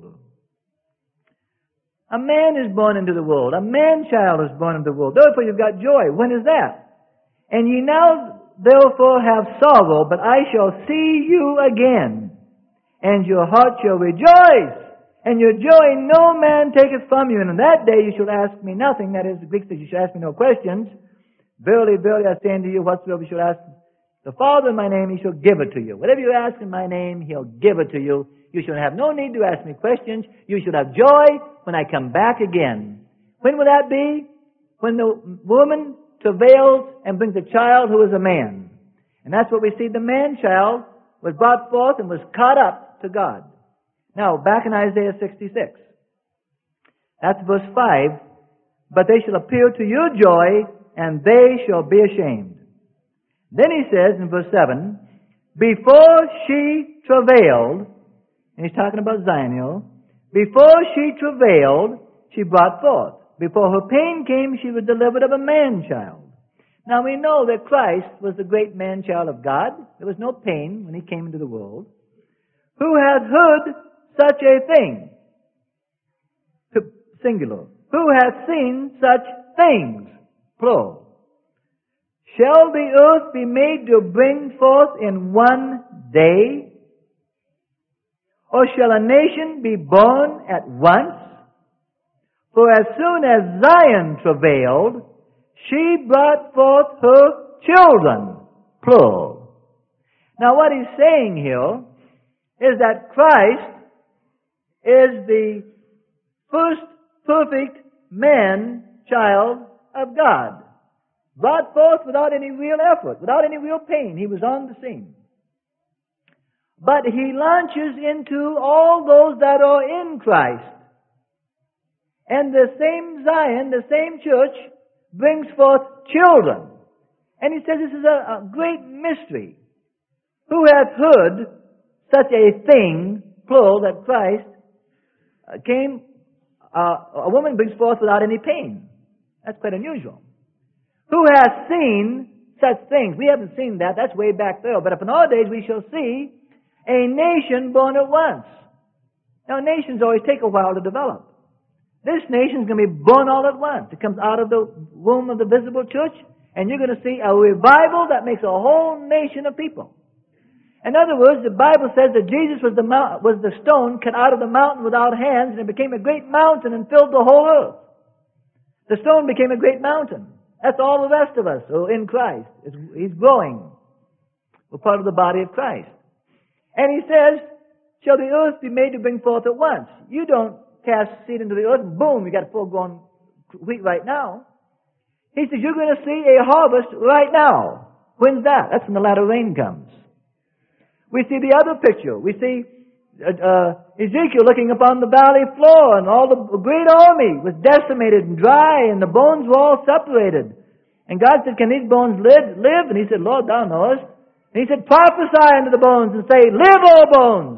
A man is born into the world. A man-child is born into the world. Therefore you've got joy. When is that? "And ye now therefore have sorrow, but I shall see you again, and your heart shall rejoice, and your joy no man taketh from you. And in that day you shall ask me nothing." That is, the Greek says, "You shall ask me no questions. Verily, verily, I say unto you, whatsoever you shall ask the Father in my name, He shall give it to you." Whatever you ask in my name, He'll give it to you. You shall have no need to ask me questions. You shall have joy when I come back again. When will that be? When the woman travails and brings a child who is a man. And that's what we see. The man-child was brought forth and was caught up to God. Now, back in Isaiah 66. That's verse 5. "But they shall appeal to your joy, and they shall be ashamed." Then He says in verse 7, "Before she travailed," and He's talking about Zion, "before she travailed, she brought forth. Before her pain came, she was delivered of a man-child." Now we know that Christ was the great man-child of God. There was no pain when He came into the world. "Who hath heard such a thing?" Singular. "Who hath seen such things?" Plural. "Shall the earth be made to bring forth in one day? Or shall a nation be born at once? For as soon as Zion travailed, she brought forth her children, plural. Now what he's saying here is that Christ is the first perfect man-child of God, brought forth without any real effort, without any real pain. He was on the scene. But he launches into all those that are in Christ. And the same Zion, the same church, brings forth children. And he says this is a great mystery. Who hath heard such a thing, plural, that Christ came, a woman brings forth without any pain. That's quite unusual. Who hath seen such things? We haven't seen that. That's way back there. But if in our days we shall see a nation born at once. Now, nations always take a while to develop. This nation's going to be born all at once. It comes out of the womb of the visible church, and you're going to see a revival that makes a whole nation of people. In other words, the Bible says that Jesus was the stone cut out of the mountain without hands, and it became a great mountain and filled the whole earth. The stone became a great mountain. That's all the rest of us who are in Christ. He's growing. We're part of the body of Christ. And he says, shall the earth be made to bring forth at once? You don't cast seed into the earth and boom, you got full-grown wheat right now. He says, you're going to see a harvest right now. When's that? That's when the latter rain comes. We see the other picture. We see Ezekiel looking upon the valley floor, and all the great army was decimated and dry, and the bones were all separated. And God said, can these bones live? And he said, Lord, thou knowest. And he said, prophesy unto the bones and say, live, O bones.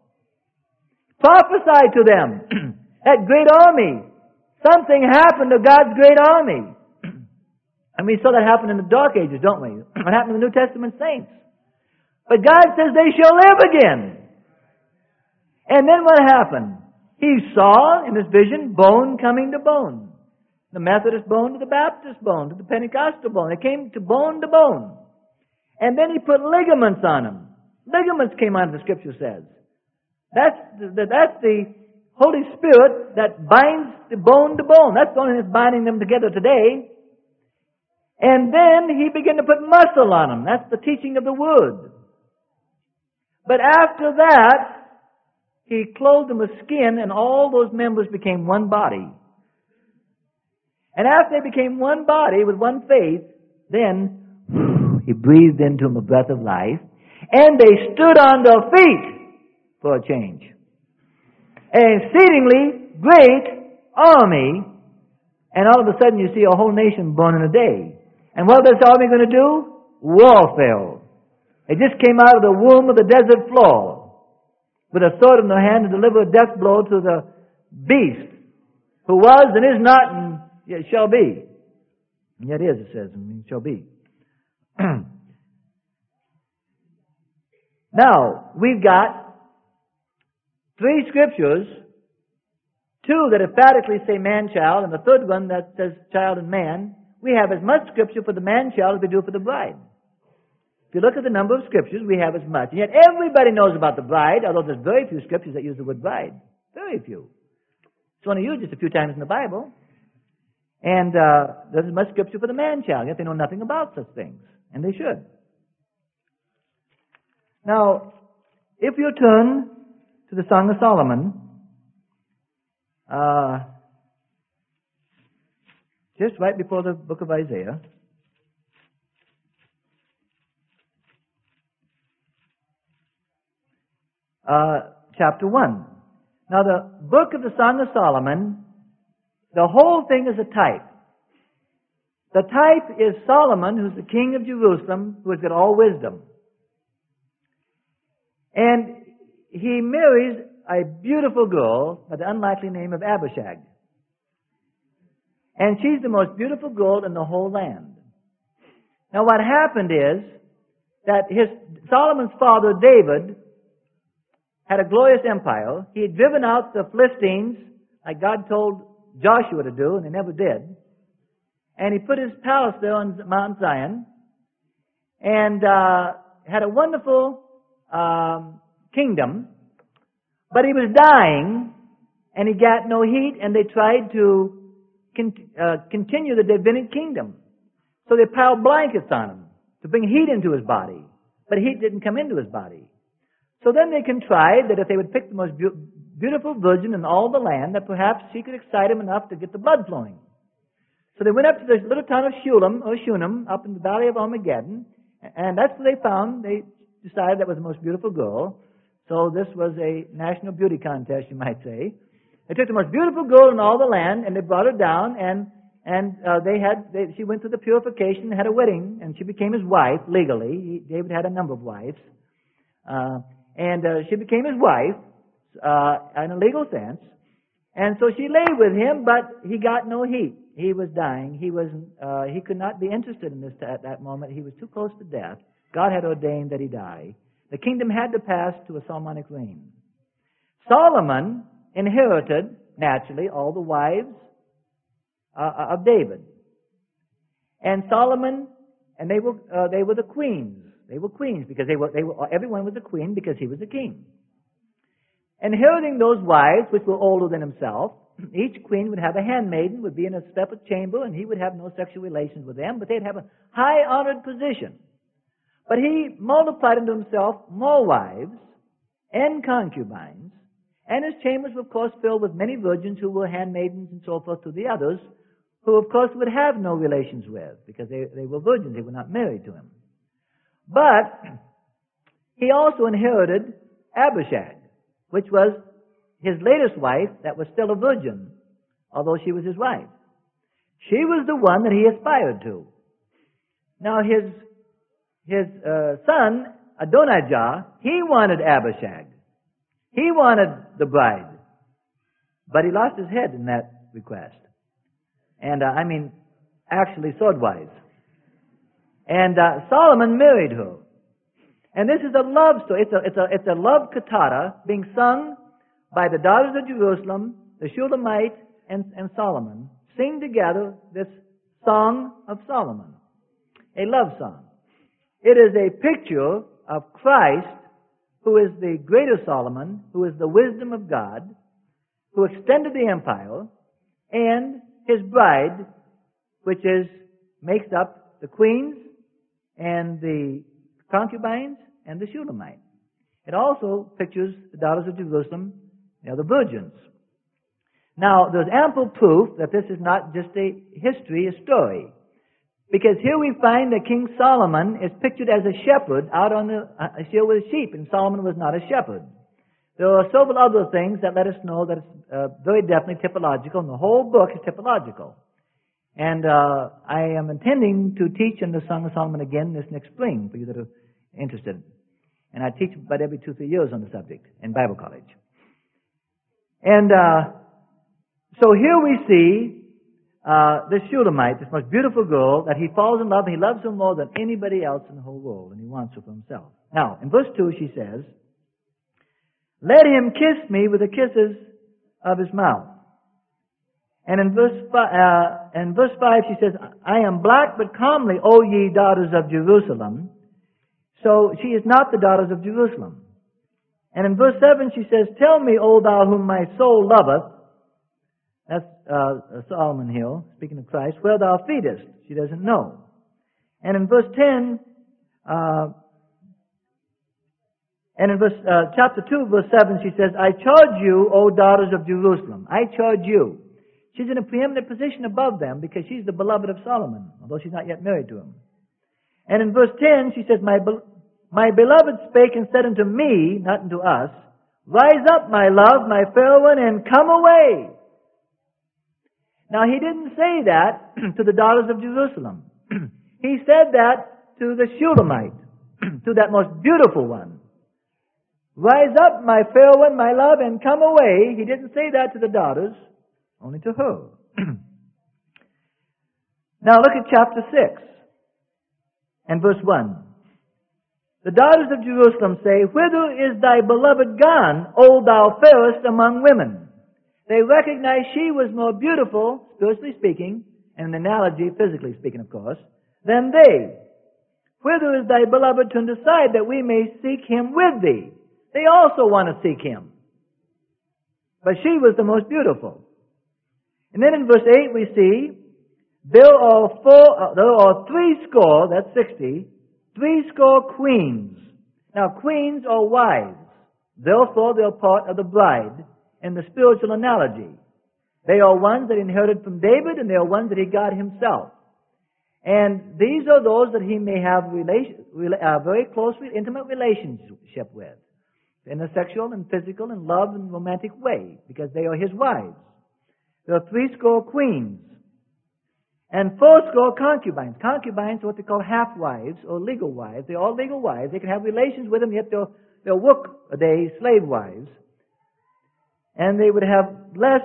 Prophesy to them. That great army. Something happened to God's great army. And we saw that happen in the Dark Ages, don't we? What happened to the New Testament saints. But God says they shall live again. And then what happened? He saw in his vision bone coming to bone. The Methodist bone to the Baptist bone, to the Pentecostal bone. It came to bone to bone. And then he put ligaments on them. Ligaments came on, the Scripture says. That's the Holy Spirit that binds the bone to bone. That's the only thing that's binding them together today. And then he began to put muscle on them. That's the teaching of the Word. But after that, he clothed them with skin, and all those members became one body. And after they became one body with one faith, then he breathed into them a breath of life, and they stood on their feet for a change. An exceedingly great army, and all of a sudden you see a whole nation born in a day. And what is this army going to do? Warfare. They just came out of the womb of the desert floor with a sword in their hand to deliver a death blow to the beast who was and is not and yet shall be. And yet is, it says, and shall be. Now, we've got 3 scriptures, 2 that emphatically say man-child, and the third one that says child and man. We have as much scripture for the man-child as we do for the bride. If you look at the number of scriptures, we have as much. And yet everybody knows about the bride, although there's very few scriptures that use the word bride. Very few. It's only used just a few times in the Bible. And there's as much scripture for the man-child, yet they know nothing about such things. And they should. Now, if you turn to the Song of Solomon, just right before the book of Isaiah, chapter 1. Now, the book of the Song of Solomon, the whole thing is a type. The type is Solomon, who's the king of Jerusalem, who has got all wisdom. And he marries a beautiful girl by the unlikely name of Abishag. And she's the most beautiful girl in the whole land. Now what happened is that Solomon's father David had a glorious empire. He had driven out the Philistines like God told Joshua to do, and they never did. And he put his palace there on Mount Zion and had a wonderful kingdom. But he was dying, and he got no heat, and they tried to continue the Davidic kingdom. So they piled blankets on him to bring heat into his body. But heat didn't come into his body. So then they contrived that if they would pick the most beautiful virgin in all the land, that perhaps she could excite him enough to get the blood flowing. So they went up to this little town of Shunem, up in the valley of Armageddon, and that's where they found. They decided that was the most beautiful girl. So this was a national beauty contest, you might say. They took the most beautiful girl in all the land, and they brought her down, and she went through the purification, had a wedding, and she became his wife legally. David had a number of wives, and she became his wife in a legal sense. And so she lay with him, but he got no heat. He was dying. He could not be interested in this at that moment. He was too close to death. God had ordained that he die. The kingdom had to pass to a Solomonic reign. Solomon inherited, naturally, all the wives of David. And Solomon, and they were the queens. They were queens because everyone was a queen because he was a king. Inheriting those wives, which were older than himself, each queen would have a handmaiden, would be in a separate chamber, and he would have no sexual relations with them, but they'd have a high honored position. But he multiplied unto himself more wives and concubines, and his chambers were, of course, filled with many virgins who were handmaidens and so forth to the others, who, of course, would have no relations with, because they were virgins, they were not married to him. But he also inherited Abishag, which was his latest wife that was still a virgin, although she was his wife. She was the one that he aspired to. Now his son, Adonijah, he wanted Abishag. He wanted the bride. But he lost his head in that request. And actually sword-wise. And Solomon married her. And this is a love story. It's a love cantata being sung by the daughters of Jerusalem, the Shulamite, and Solomon. Sing together this Song of Solomon, a love song. It is a picture of Christ, who is the greater Solomon, who is the wisdom of God, who extended the empire, and his bride, which makes up the queens and the concubines and the Shulamite. It also pictures the daughters of Jerusalem, the virgins. Now, there's ample proof that this is not just a history, a story. Because here we find that King Solomon is pictured as a shepherd out on the field with sheep, and Solomon was not a shepherd. There are several other things that let us know that it's very definitely typological, and the whole book is typological. And I am intending to teach in the Song of Solomon again this next spring, for you that are interested. And I teach about every 2-3 years on the subject in Bible college. And so here we see this Shulamite, this most beautiful girl, that he falls in love, and he loves her more than anybody else in the whole world, and he wants her for himself. Now, in verse 2 she says, "Let him kiss me with the kisses of his mouth." And in verse 5 she says, "I am black but comely, O ye daughters of Jerusalem." So she is not the daughters of Jerusalem. And in verse 7 she says, "Tell me, O thou whom my soul loveth," that's Solomon here, speaking of Christ, "where thou feedest." She doesn't know. And in verse 10, and in chapter 2, verse 7, she says, "I charge you, O daughters of Jerusalem." I charge you. She's in a preeminent position above them because she's the beloved of Solomon, although she's not yet married to him. And in verse 10, she says, My beloved spake and said unto me," not unto us, "Rise up, my love, my fair one, and come away." Now, he didn't say that to the daughters of Jerusalem. He said that to the Shulamite, to that most beautiful one. "Rise up, my fair one, my love, and come away." He didn't say that to the daughters, only to her. Now look at chapter 6 and verse 1. "The daughters of Jerusalem say, Whither is thy beloved gone, O thou fairest among women?" They recognized she was more beautiful, spiritually speaking, and an analogy, physically speaking, of course, than they. "Whither is thy beloved turned aside, that we may seek him with thee?" They also want to seek him. but she was the most beautiful. And then in verse 8 we see, there are 60, that's 60, 60 queens. Now queens are wives. Therefore they are part of the bride in the spiritual analogy. They are ones that inherited from David, and they are ones that he got himself. And these are those that he may have very close, intimate relationship with, in a sexual and physical and love and romantic way, because they are his wives. There are 60 queens and 80 concubines. Concubines are what they call half-wives or legal wives. They're all legal wives. They can have relations with them, yet they'll work a day slave wives. And he would have less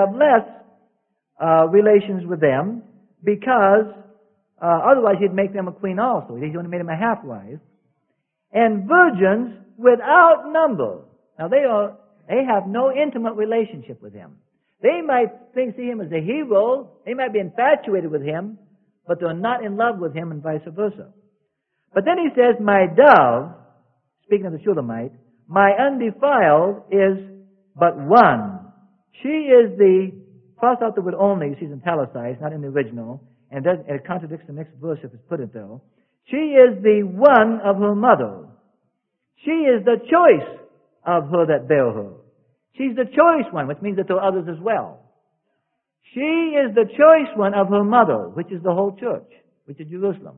relations with them, because otherwise he'd make them a queen also. He only made them a half-wife. And virgins without number. Now they have no intimate relationship with him. They might see him as a hero. They might be infatuated with him, but they're not in love with him, and vice versa. But then he says, my dove, speaking of the Shulamite, my undefiled is but one. She is the, cross out the word only, you see it's italicized, not in the original, and it contradicts the next verse if it's put it though. She is the one of her mother. She is the choice of her that bare her. She's the choice one, which means that there are others as well. She is the choice one of her mother, which is the whole church, which is Jerusalem.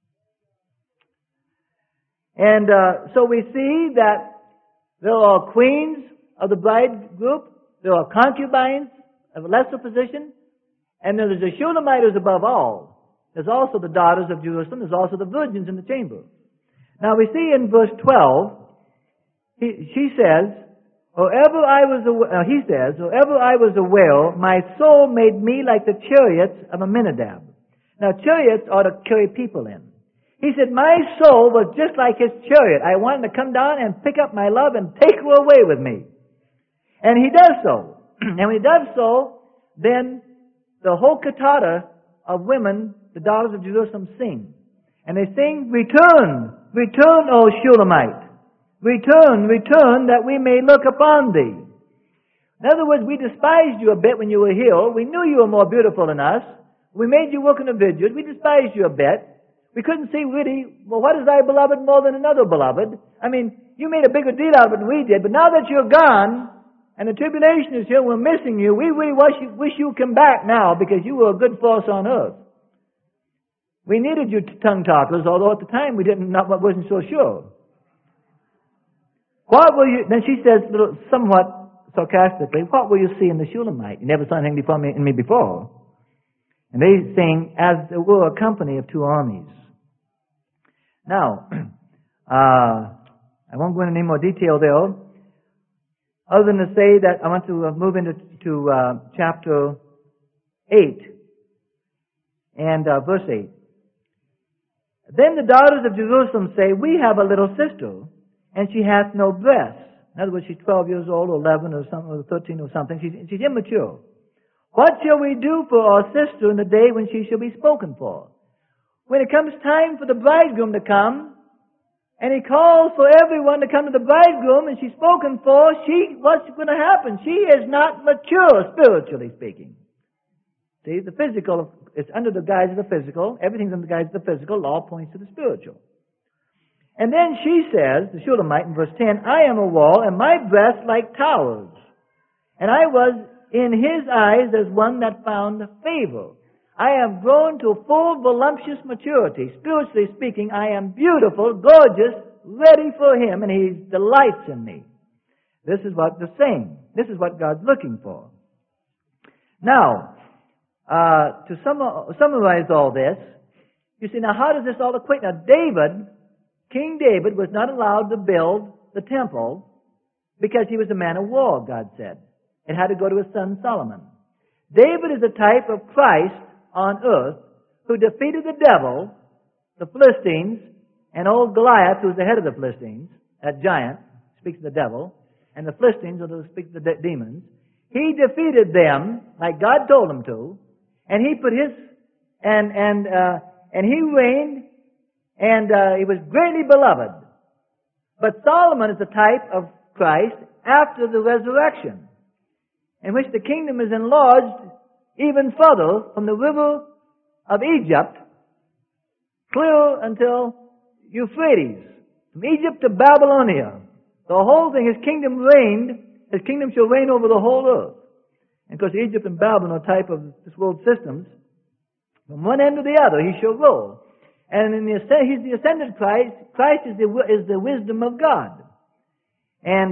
And so we see that there are queens of the bride group, there are concubines of a lesser position, and there's the Shulamite above all. There's also the daughters of Jerusalem, there's also the virgins in the chamber. Now we see in verse 12, he says, he says, "However I was aware, my soul made me like the chariots of Amminadab." Now chariots are to carry people in. He said, my soul was just like his chariot. I wanted to come down and pick up my love and take her away with me. And he does so. And when he does so, then the whole cantata of women, the daughters of Jerusalem, sing. And they sing, "Return, return, O Shulamite. Return, return, that we may look upon thee." In other words, we despised you a bit when you were here. We knew you were more beautiful than us. We made you work in the vineyard. We despised you a bit. We couldn't see really, well, what is thy beloved more than another beloved? I mean, you made a bigger deal out of it than we did, but now that you're gone, and the tribulation is here, we're missing you, we really wish you come back now, because you were a good force on earth. We needed you tongue talkers, although at the time we wasn't so sure. What will you, then she says, somewhat sarcastically, what will you see in the Shulamite? You never saw anything in me before. And they sing, as there were a company of two armies. Now, I won't go into any more detail there, other than to say that I want to move into chapter 8 and verse 8. Then the daughters of Jerusalem say, "We have a little sister, and she hath no breasts." In other words, she's 12 years old, or 11, or something, or 13, or something. She's immature. "What shall we do for our sister in the day when she shall be spoken for?" When it comes time for the bridegroom to come, and he calls for everyone to come to the bridegroom, and she's spoken for, what's going to happen? She is not mature, spiritually speaking. See, the physical, it's under the guise of the physical. Everything's under the guise of the physical. Law points to the spiritual. And then she says, the Shulamite in verse 10, "I am a wall, and my breasts like towers. And I was in his eyes as one that found favor. I am grown to full voluptuous maturity. Spiritually speaking, I am beautiful, gorgeous, ready for him, and he delights in me." This is what they're saying. This is what God's looking for. Now, to summarize all this, you see, now how does this all equate? Now King David was not allowed to build the temple because he was a man of war, God said. It had to go to his son Solomon. David is a type of Christ on earth who defeated the devil, the Philistines, and old Goliath, who was the head of the Philistines, that giant, speaks of the devil, and the Philistines, or speaks of the demons. He defeated them like God told him to, and he put his, and he reigned, and he was greatly beloved. But Solomon is the type of Christ after the resurrection. in which the kingdom is enlarged even further from the river of Egypt clear until Euphrates, from Egypt to Babylonia. The whole thing, his kingdom shall reign over the whole earth. And of course, Egypt and Babylon are type of this world systems. From one end to the other, he shall rule. And he's the ascended Christ. Christ is the wisdom of God. And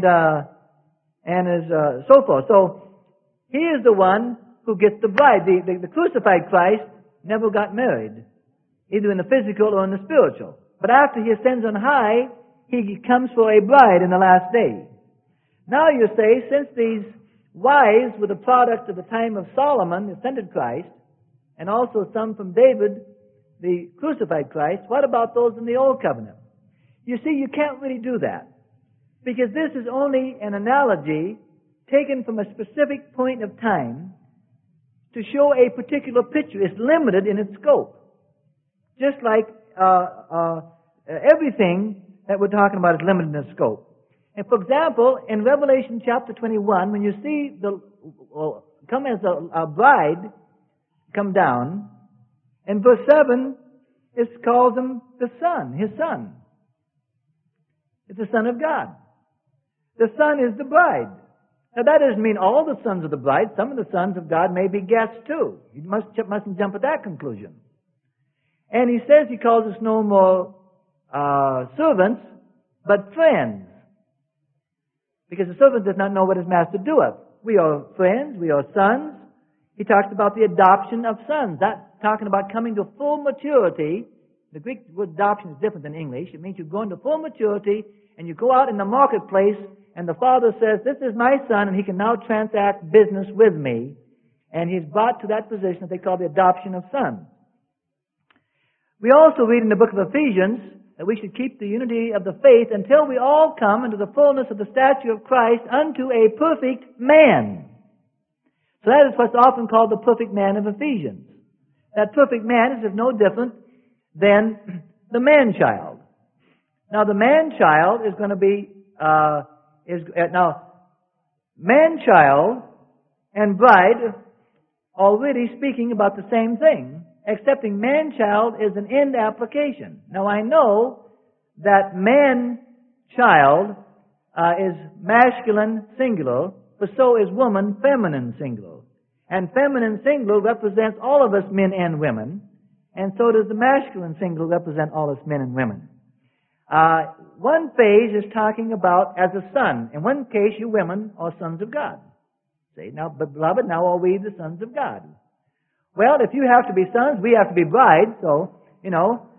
so forth. So, he is the one who gets the bride. The crucified Christ never got married, either in the physical or in the spiritual. But after he ascends on high, he comes for a bride in the last day. Now you say, since these wives were the product of the time of Solomon, the ascended Christ, and also some from David, the crucified Christ, what about those in the Old Covenant? You see, you can't really do that, because this is only an analogy taken from a specific point of time to show a particular picture. It's limited in its scope. Just like everything that we're talking about is limited in its scope. And for example, in Revelation chapter 21, when you see come as a bride come down, in verse 7, it calls him the Son, his Son. It's the Son of God. The Son is the bride. Now that doesn't mean all the sons of the bride. Some of the sons of God may be guests too. You mustn't jump at that conclusion. And he says he calls us no more servants, but friends. Because the servant does not know what his master doeth. We are friends, we are sons. He talks about the adoption of sons. That's talking about coming to full maturity. The Greek word adoption is different than English. It means you go into full maturity and you go out in the marketplace and the father says, this is my son and he can now transact business with me. And he's brought to that position that they call the adoption of sons. We also read in the book of Ephesians that we should keep the unity of the faith until we all come into the fullness of the stature of Christ unto a perfect man. So that is what's often called the perfect man of Ephesians. That perfect man is no different than the man-child. Now the man-child is going to be, man-child and bride already speaking about the same thing, excepting man-child is an end application. Now I know that man-child is masculine singular, but so is woman feminine singular. And feminine singular represents all of us men and women, and so does the masculine singular represent all us men and women. One phase is talking about as a son. In one case, you women are sons of God. Say, now, but beloved, now are we the sons of God? Well, if you have to be sons, we have to be brides. So, these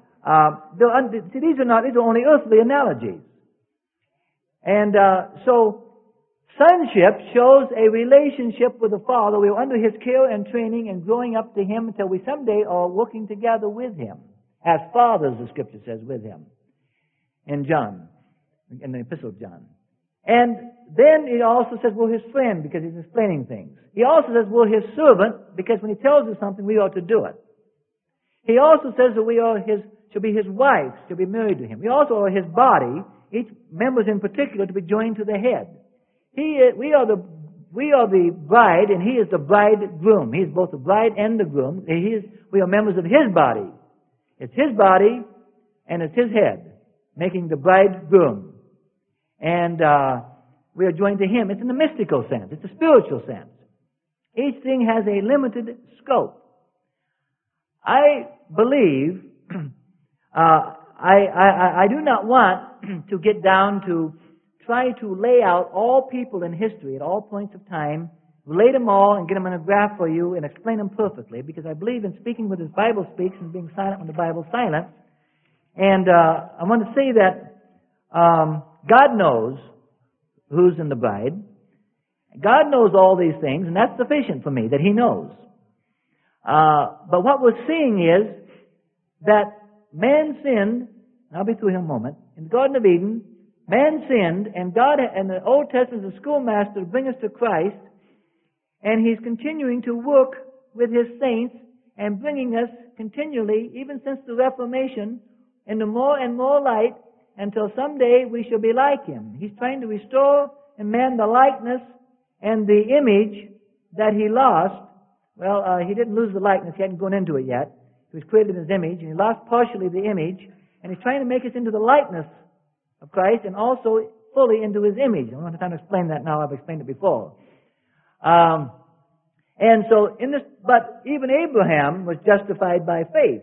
are only earthly analogies. And so, sonship shows a relationship with the Father. We are under His care and training and growing up to Him until we someday are working together with Him, as fathers, the Scripture says, with Him. In John, in the Epistle of John. And then he also says we're his friend because he's explaining things. He also says we're his servant because when he tells us something, we ought to do it. He also says that we are shall be his wife, shall be married to him. We also are his body, each members in particular to be joined to the head. We are the bride and he is the bridegroom. He is both the bride and the groom. We are members of his body. It's his body and it's his head, making the bridegroom. And we are joined to him. It's in the mystical sense. It's a spiritual sense. Each thing has a limited scope. I believe, I do not want to get down to try to lay out all people in history at all points of time, relate them all and get them in a graph for you and explain them perfectly, because I believe in speaking when the Bible speaks and being silent when the Bible is silent. And I want to say that God knows who's in the bride. God knows all these things, and that's sufficient for me, that He knows. But what we're seeing is that man sinned, and I'll be through here in a moment, in the Garden of Eden, man sinned, and God and the Old Testament is a schoolmaster to bring us to Christ, and He's continuing to work with His saints and bringing us continually, even since the Reformation, into more and more light, until someday we shall be like Him. He's trying to restore in man the likeness and the image that he lost, well, he didn't lose the likeness. He hadn't gone into it yet. He was created in his image, and he lost partially the image, and he's trying to make us into the likeness of Christ and also fully into his image. I don't have time to explain that now. I've explained it before. And so but even Abraham was justified by faith.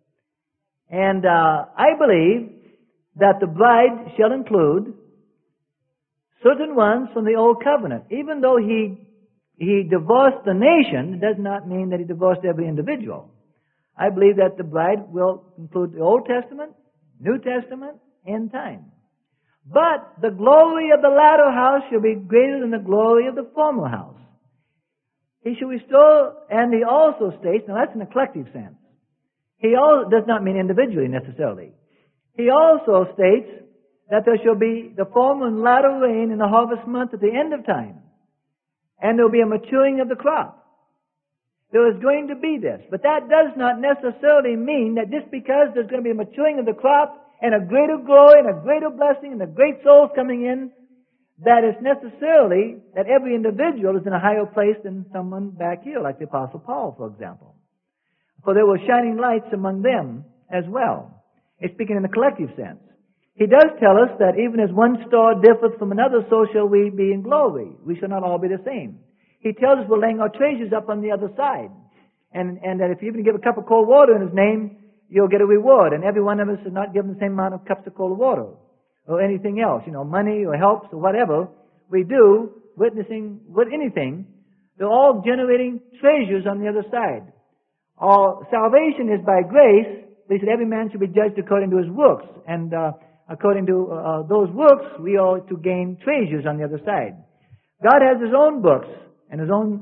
And I believe that the bride shall include certain ones from the old covenant. Even though he divorced the nation, it does not mean that he divorced every individual. I believe that the bride will include the Old Testament, New Testament, end time. But the glory of the latter house shall be greater than the glory of the former house. He shall restore, and he also states, now that's in a collective sense. He also does not mean individually necessarily. He also states that there shall be the former and latter rain in the harvest month at the end of time. And there will be a maturing of the crop. There is going to be this. But that does not necessarily mean that just because there's going to be a maturing of the crop and a greater glory and a greater blessing and a great souls coming in, that it's necessarily that every individual is in a higher place than someone back here, like the Apostle Paul, for example. For there were shining lights among them as well. It's speaking in the collective sense. He does tell us that even as one star differeth from another, so shall we be in glory. We shall not all be the same. He tells us we're laying our treasures up on the other side. And that if you even give a cup of cold water in his name, you'll get a reward. And every one of us is not given the same amount of cups of cold water or anything else, money or helps or whatever we do, witnessing with anything. They're all generating treasures on the other side. All salvation is by grace. They said every man should be judged according to his works. And according to those works, we are to gain treasures on the other side. God has his own books. And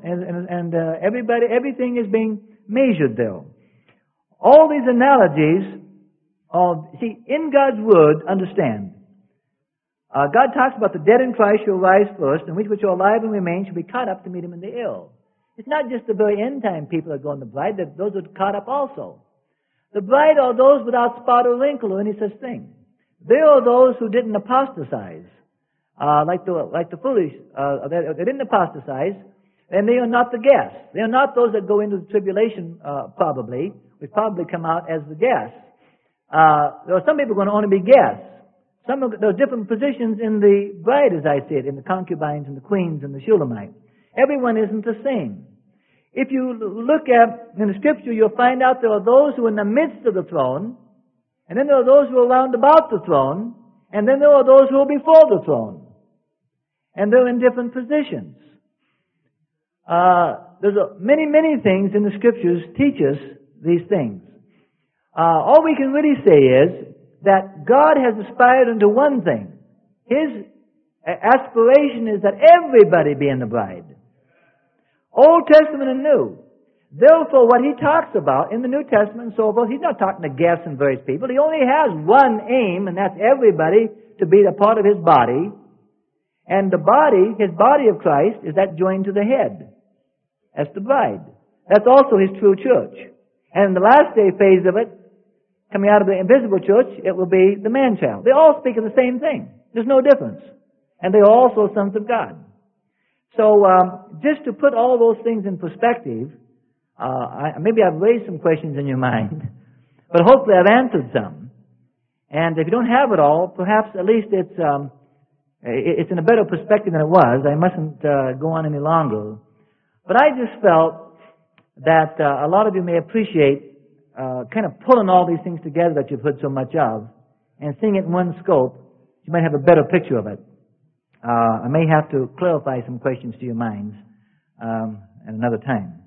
everything is being measured there. All these analogies in God's Word, understand. God talks about the dead in Christ shall rise first, and we which are alive and remain shall be caught up to meet him in the air. It's not just the very end time people that go in the bride, that those are caught up also. The bride are those without spot or wrinkle or any such thing. They are those who didn't apostatize, like the foolish. They didn't apostatize. And they are not the guests. They are not those that go into the tribulation, probably. Would probably come out as the guests. There are some people going to only be guests. There are different positions in the bride, as I see it, in the concubines and the queens and the Shulamite. Everyone isn't the same. If you look at, in the Scripture, you'll find out there are those who are in the midst of the throne, and then there are those who are round about the throne, and then there are those who are before the throne. And they're in different positions. There's many, many things in the Scriptures teach us these things. All we can really say is that God has aspired unto one thing. His aspiration is that everybody be in the bride. Old Testament and New. Therefore, what he talks about in the New Testament and so forth, he's not talking to guests and various people. He only has one aim, and that's everybody to be a part of his body. And the body, his body of Christ, is that joined to the head. That's the bride. That's also his true church. And in the last day phase of it, coming out of the invisible church, it will be the man-child. They all speak of the same thing. There's no difference. And they are also sons of God. So, just to put all those things in perspective, maybe I've raised some questions in your mind, but hopefully I've answered some. And if you don't have it all, perhaps at least it's in a better perspective than it was. I mustn't go on any longer. But I just felt that a lot of you may appreciate kind of pulling all these things together that you've heard so much of and seeing it in one scope. You might have a better picture of it. I may have to clarify some questions to your minds at another time.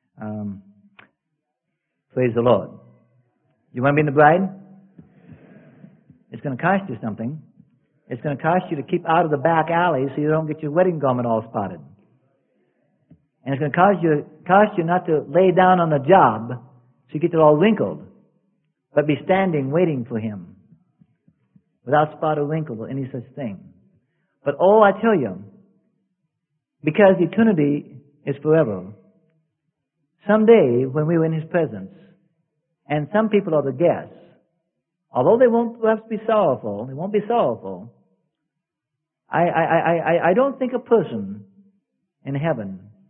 Praise the Lord. You want to be in the bride? It's going to cost you something. It's going to cost you to keep out of the back alley so you don't get your wedding garment all spotted. And it's going to cost you not to lay down on the job so you get it all wrinkled, but be standing waiting for him without spot or wrinkle or any such thing. But I tell you, because eternity is forever, someday when we were in his presence, and some people are the guests, although they won't perhaps be sorrowful, they won't be sorrowful, I don't think a person in heaven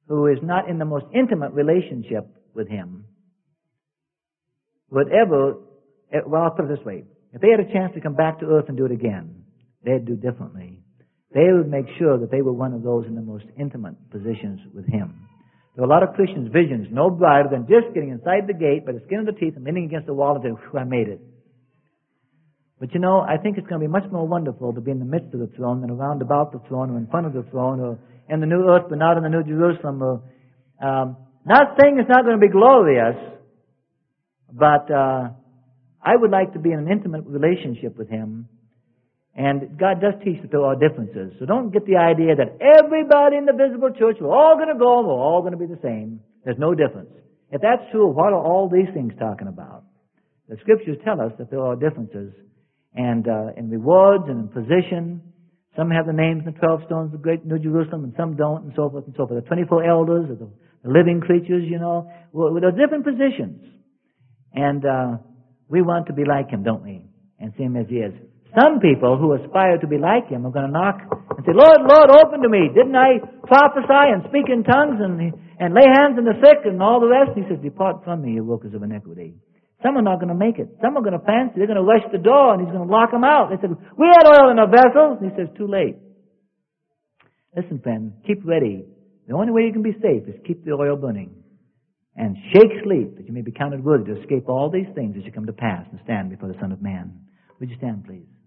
who is not in the most intimate relationship with Him would ever, well, I'll put it this way. If they had a chance to come back to earth and do it again, they'd do differently. They would make sure that they were one of those in the most intimate positions with Him. There are a lot of Christians' visions no brighter than just getting inside the gate by the skin of the teeth and leaning against the wall and saying, "Whew, I made it." But you know, I think it's going to be much more wonderful to be in the midst of the throne than around about the throne or in front of the throne or in the new earth but not in the new Jerusalem. Or, not saying it's not going to be glorious, but I would like to be in an intimate relationship with Him. And God does teach that there are differences. So don't get the idea that everybody in the visible church, we're all going to go, we're all going to be the same. There's no difference. If that's true, what are all these things talking about? The Scriptures tell us that there are differences. And in rewards and in position. Some have the names in the 12 stones of the great New Jerusalem, and some don't, and so forth and so forth. The 24 elders, or the living creatures, you know. Well, there are different positions. And we want to be like Him, don't we? And see Him as He is. Some people who aspire to be like Him are going to knock and say, "Lord, Lord, open to me. Didn't I prophesy and speak in tongues and lay hands on the sick and all the rest?" He says, "Depart from me, you workers of iniquity." Some are not going to make it. Some are going to fancy they're going to rush the door and He's going to lock them out. They said, "We had oil in our vessels." And He says, "Too late." Listen, friend, keep ready. The only way you can be safe is keep the oil burning. And shake sleep, that you may be counted worthy to escape all these things as you come to pass and stand before the Son of Man. Would you stand, please?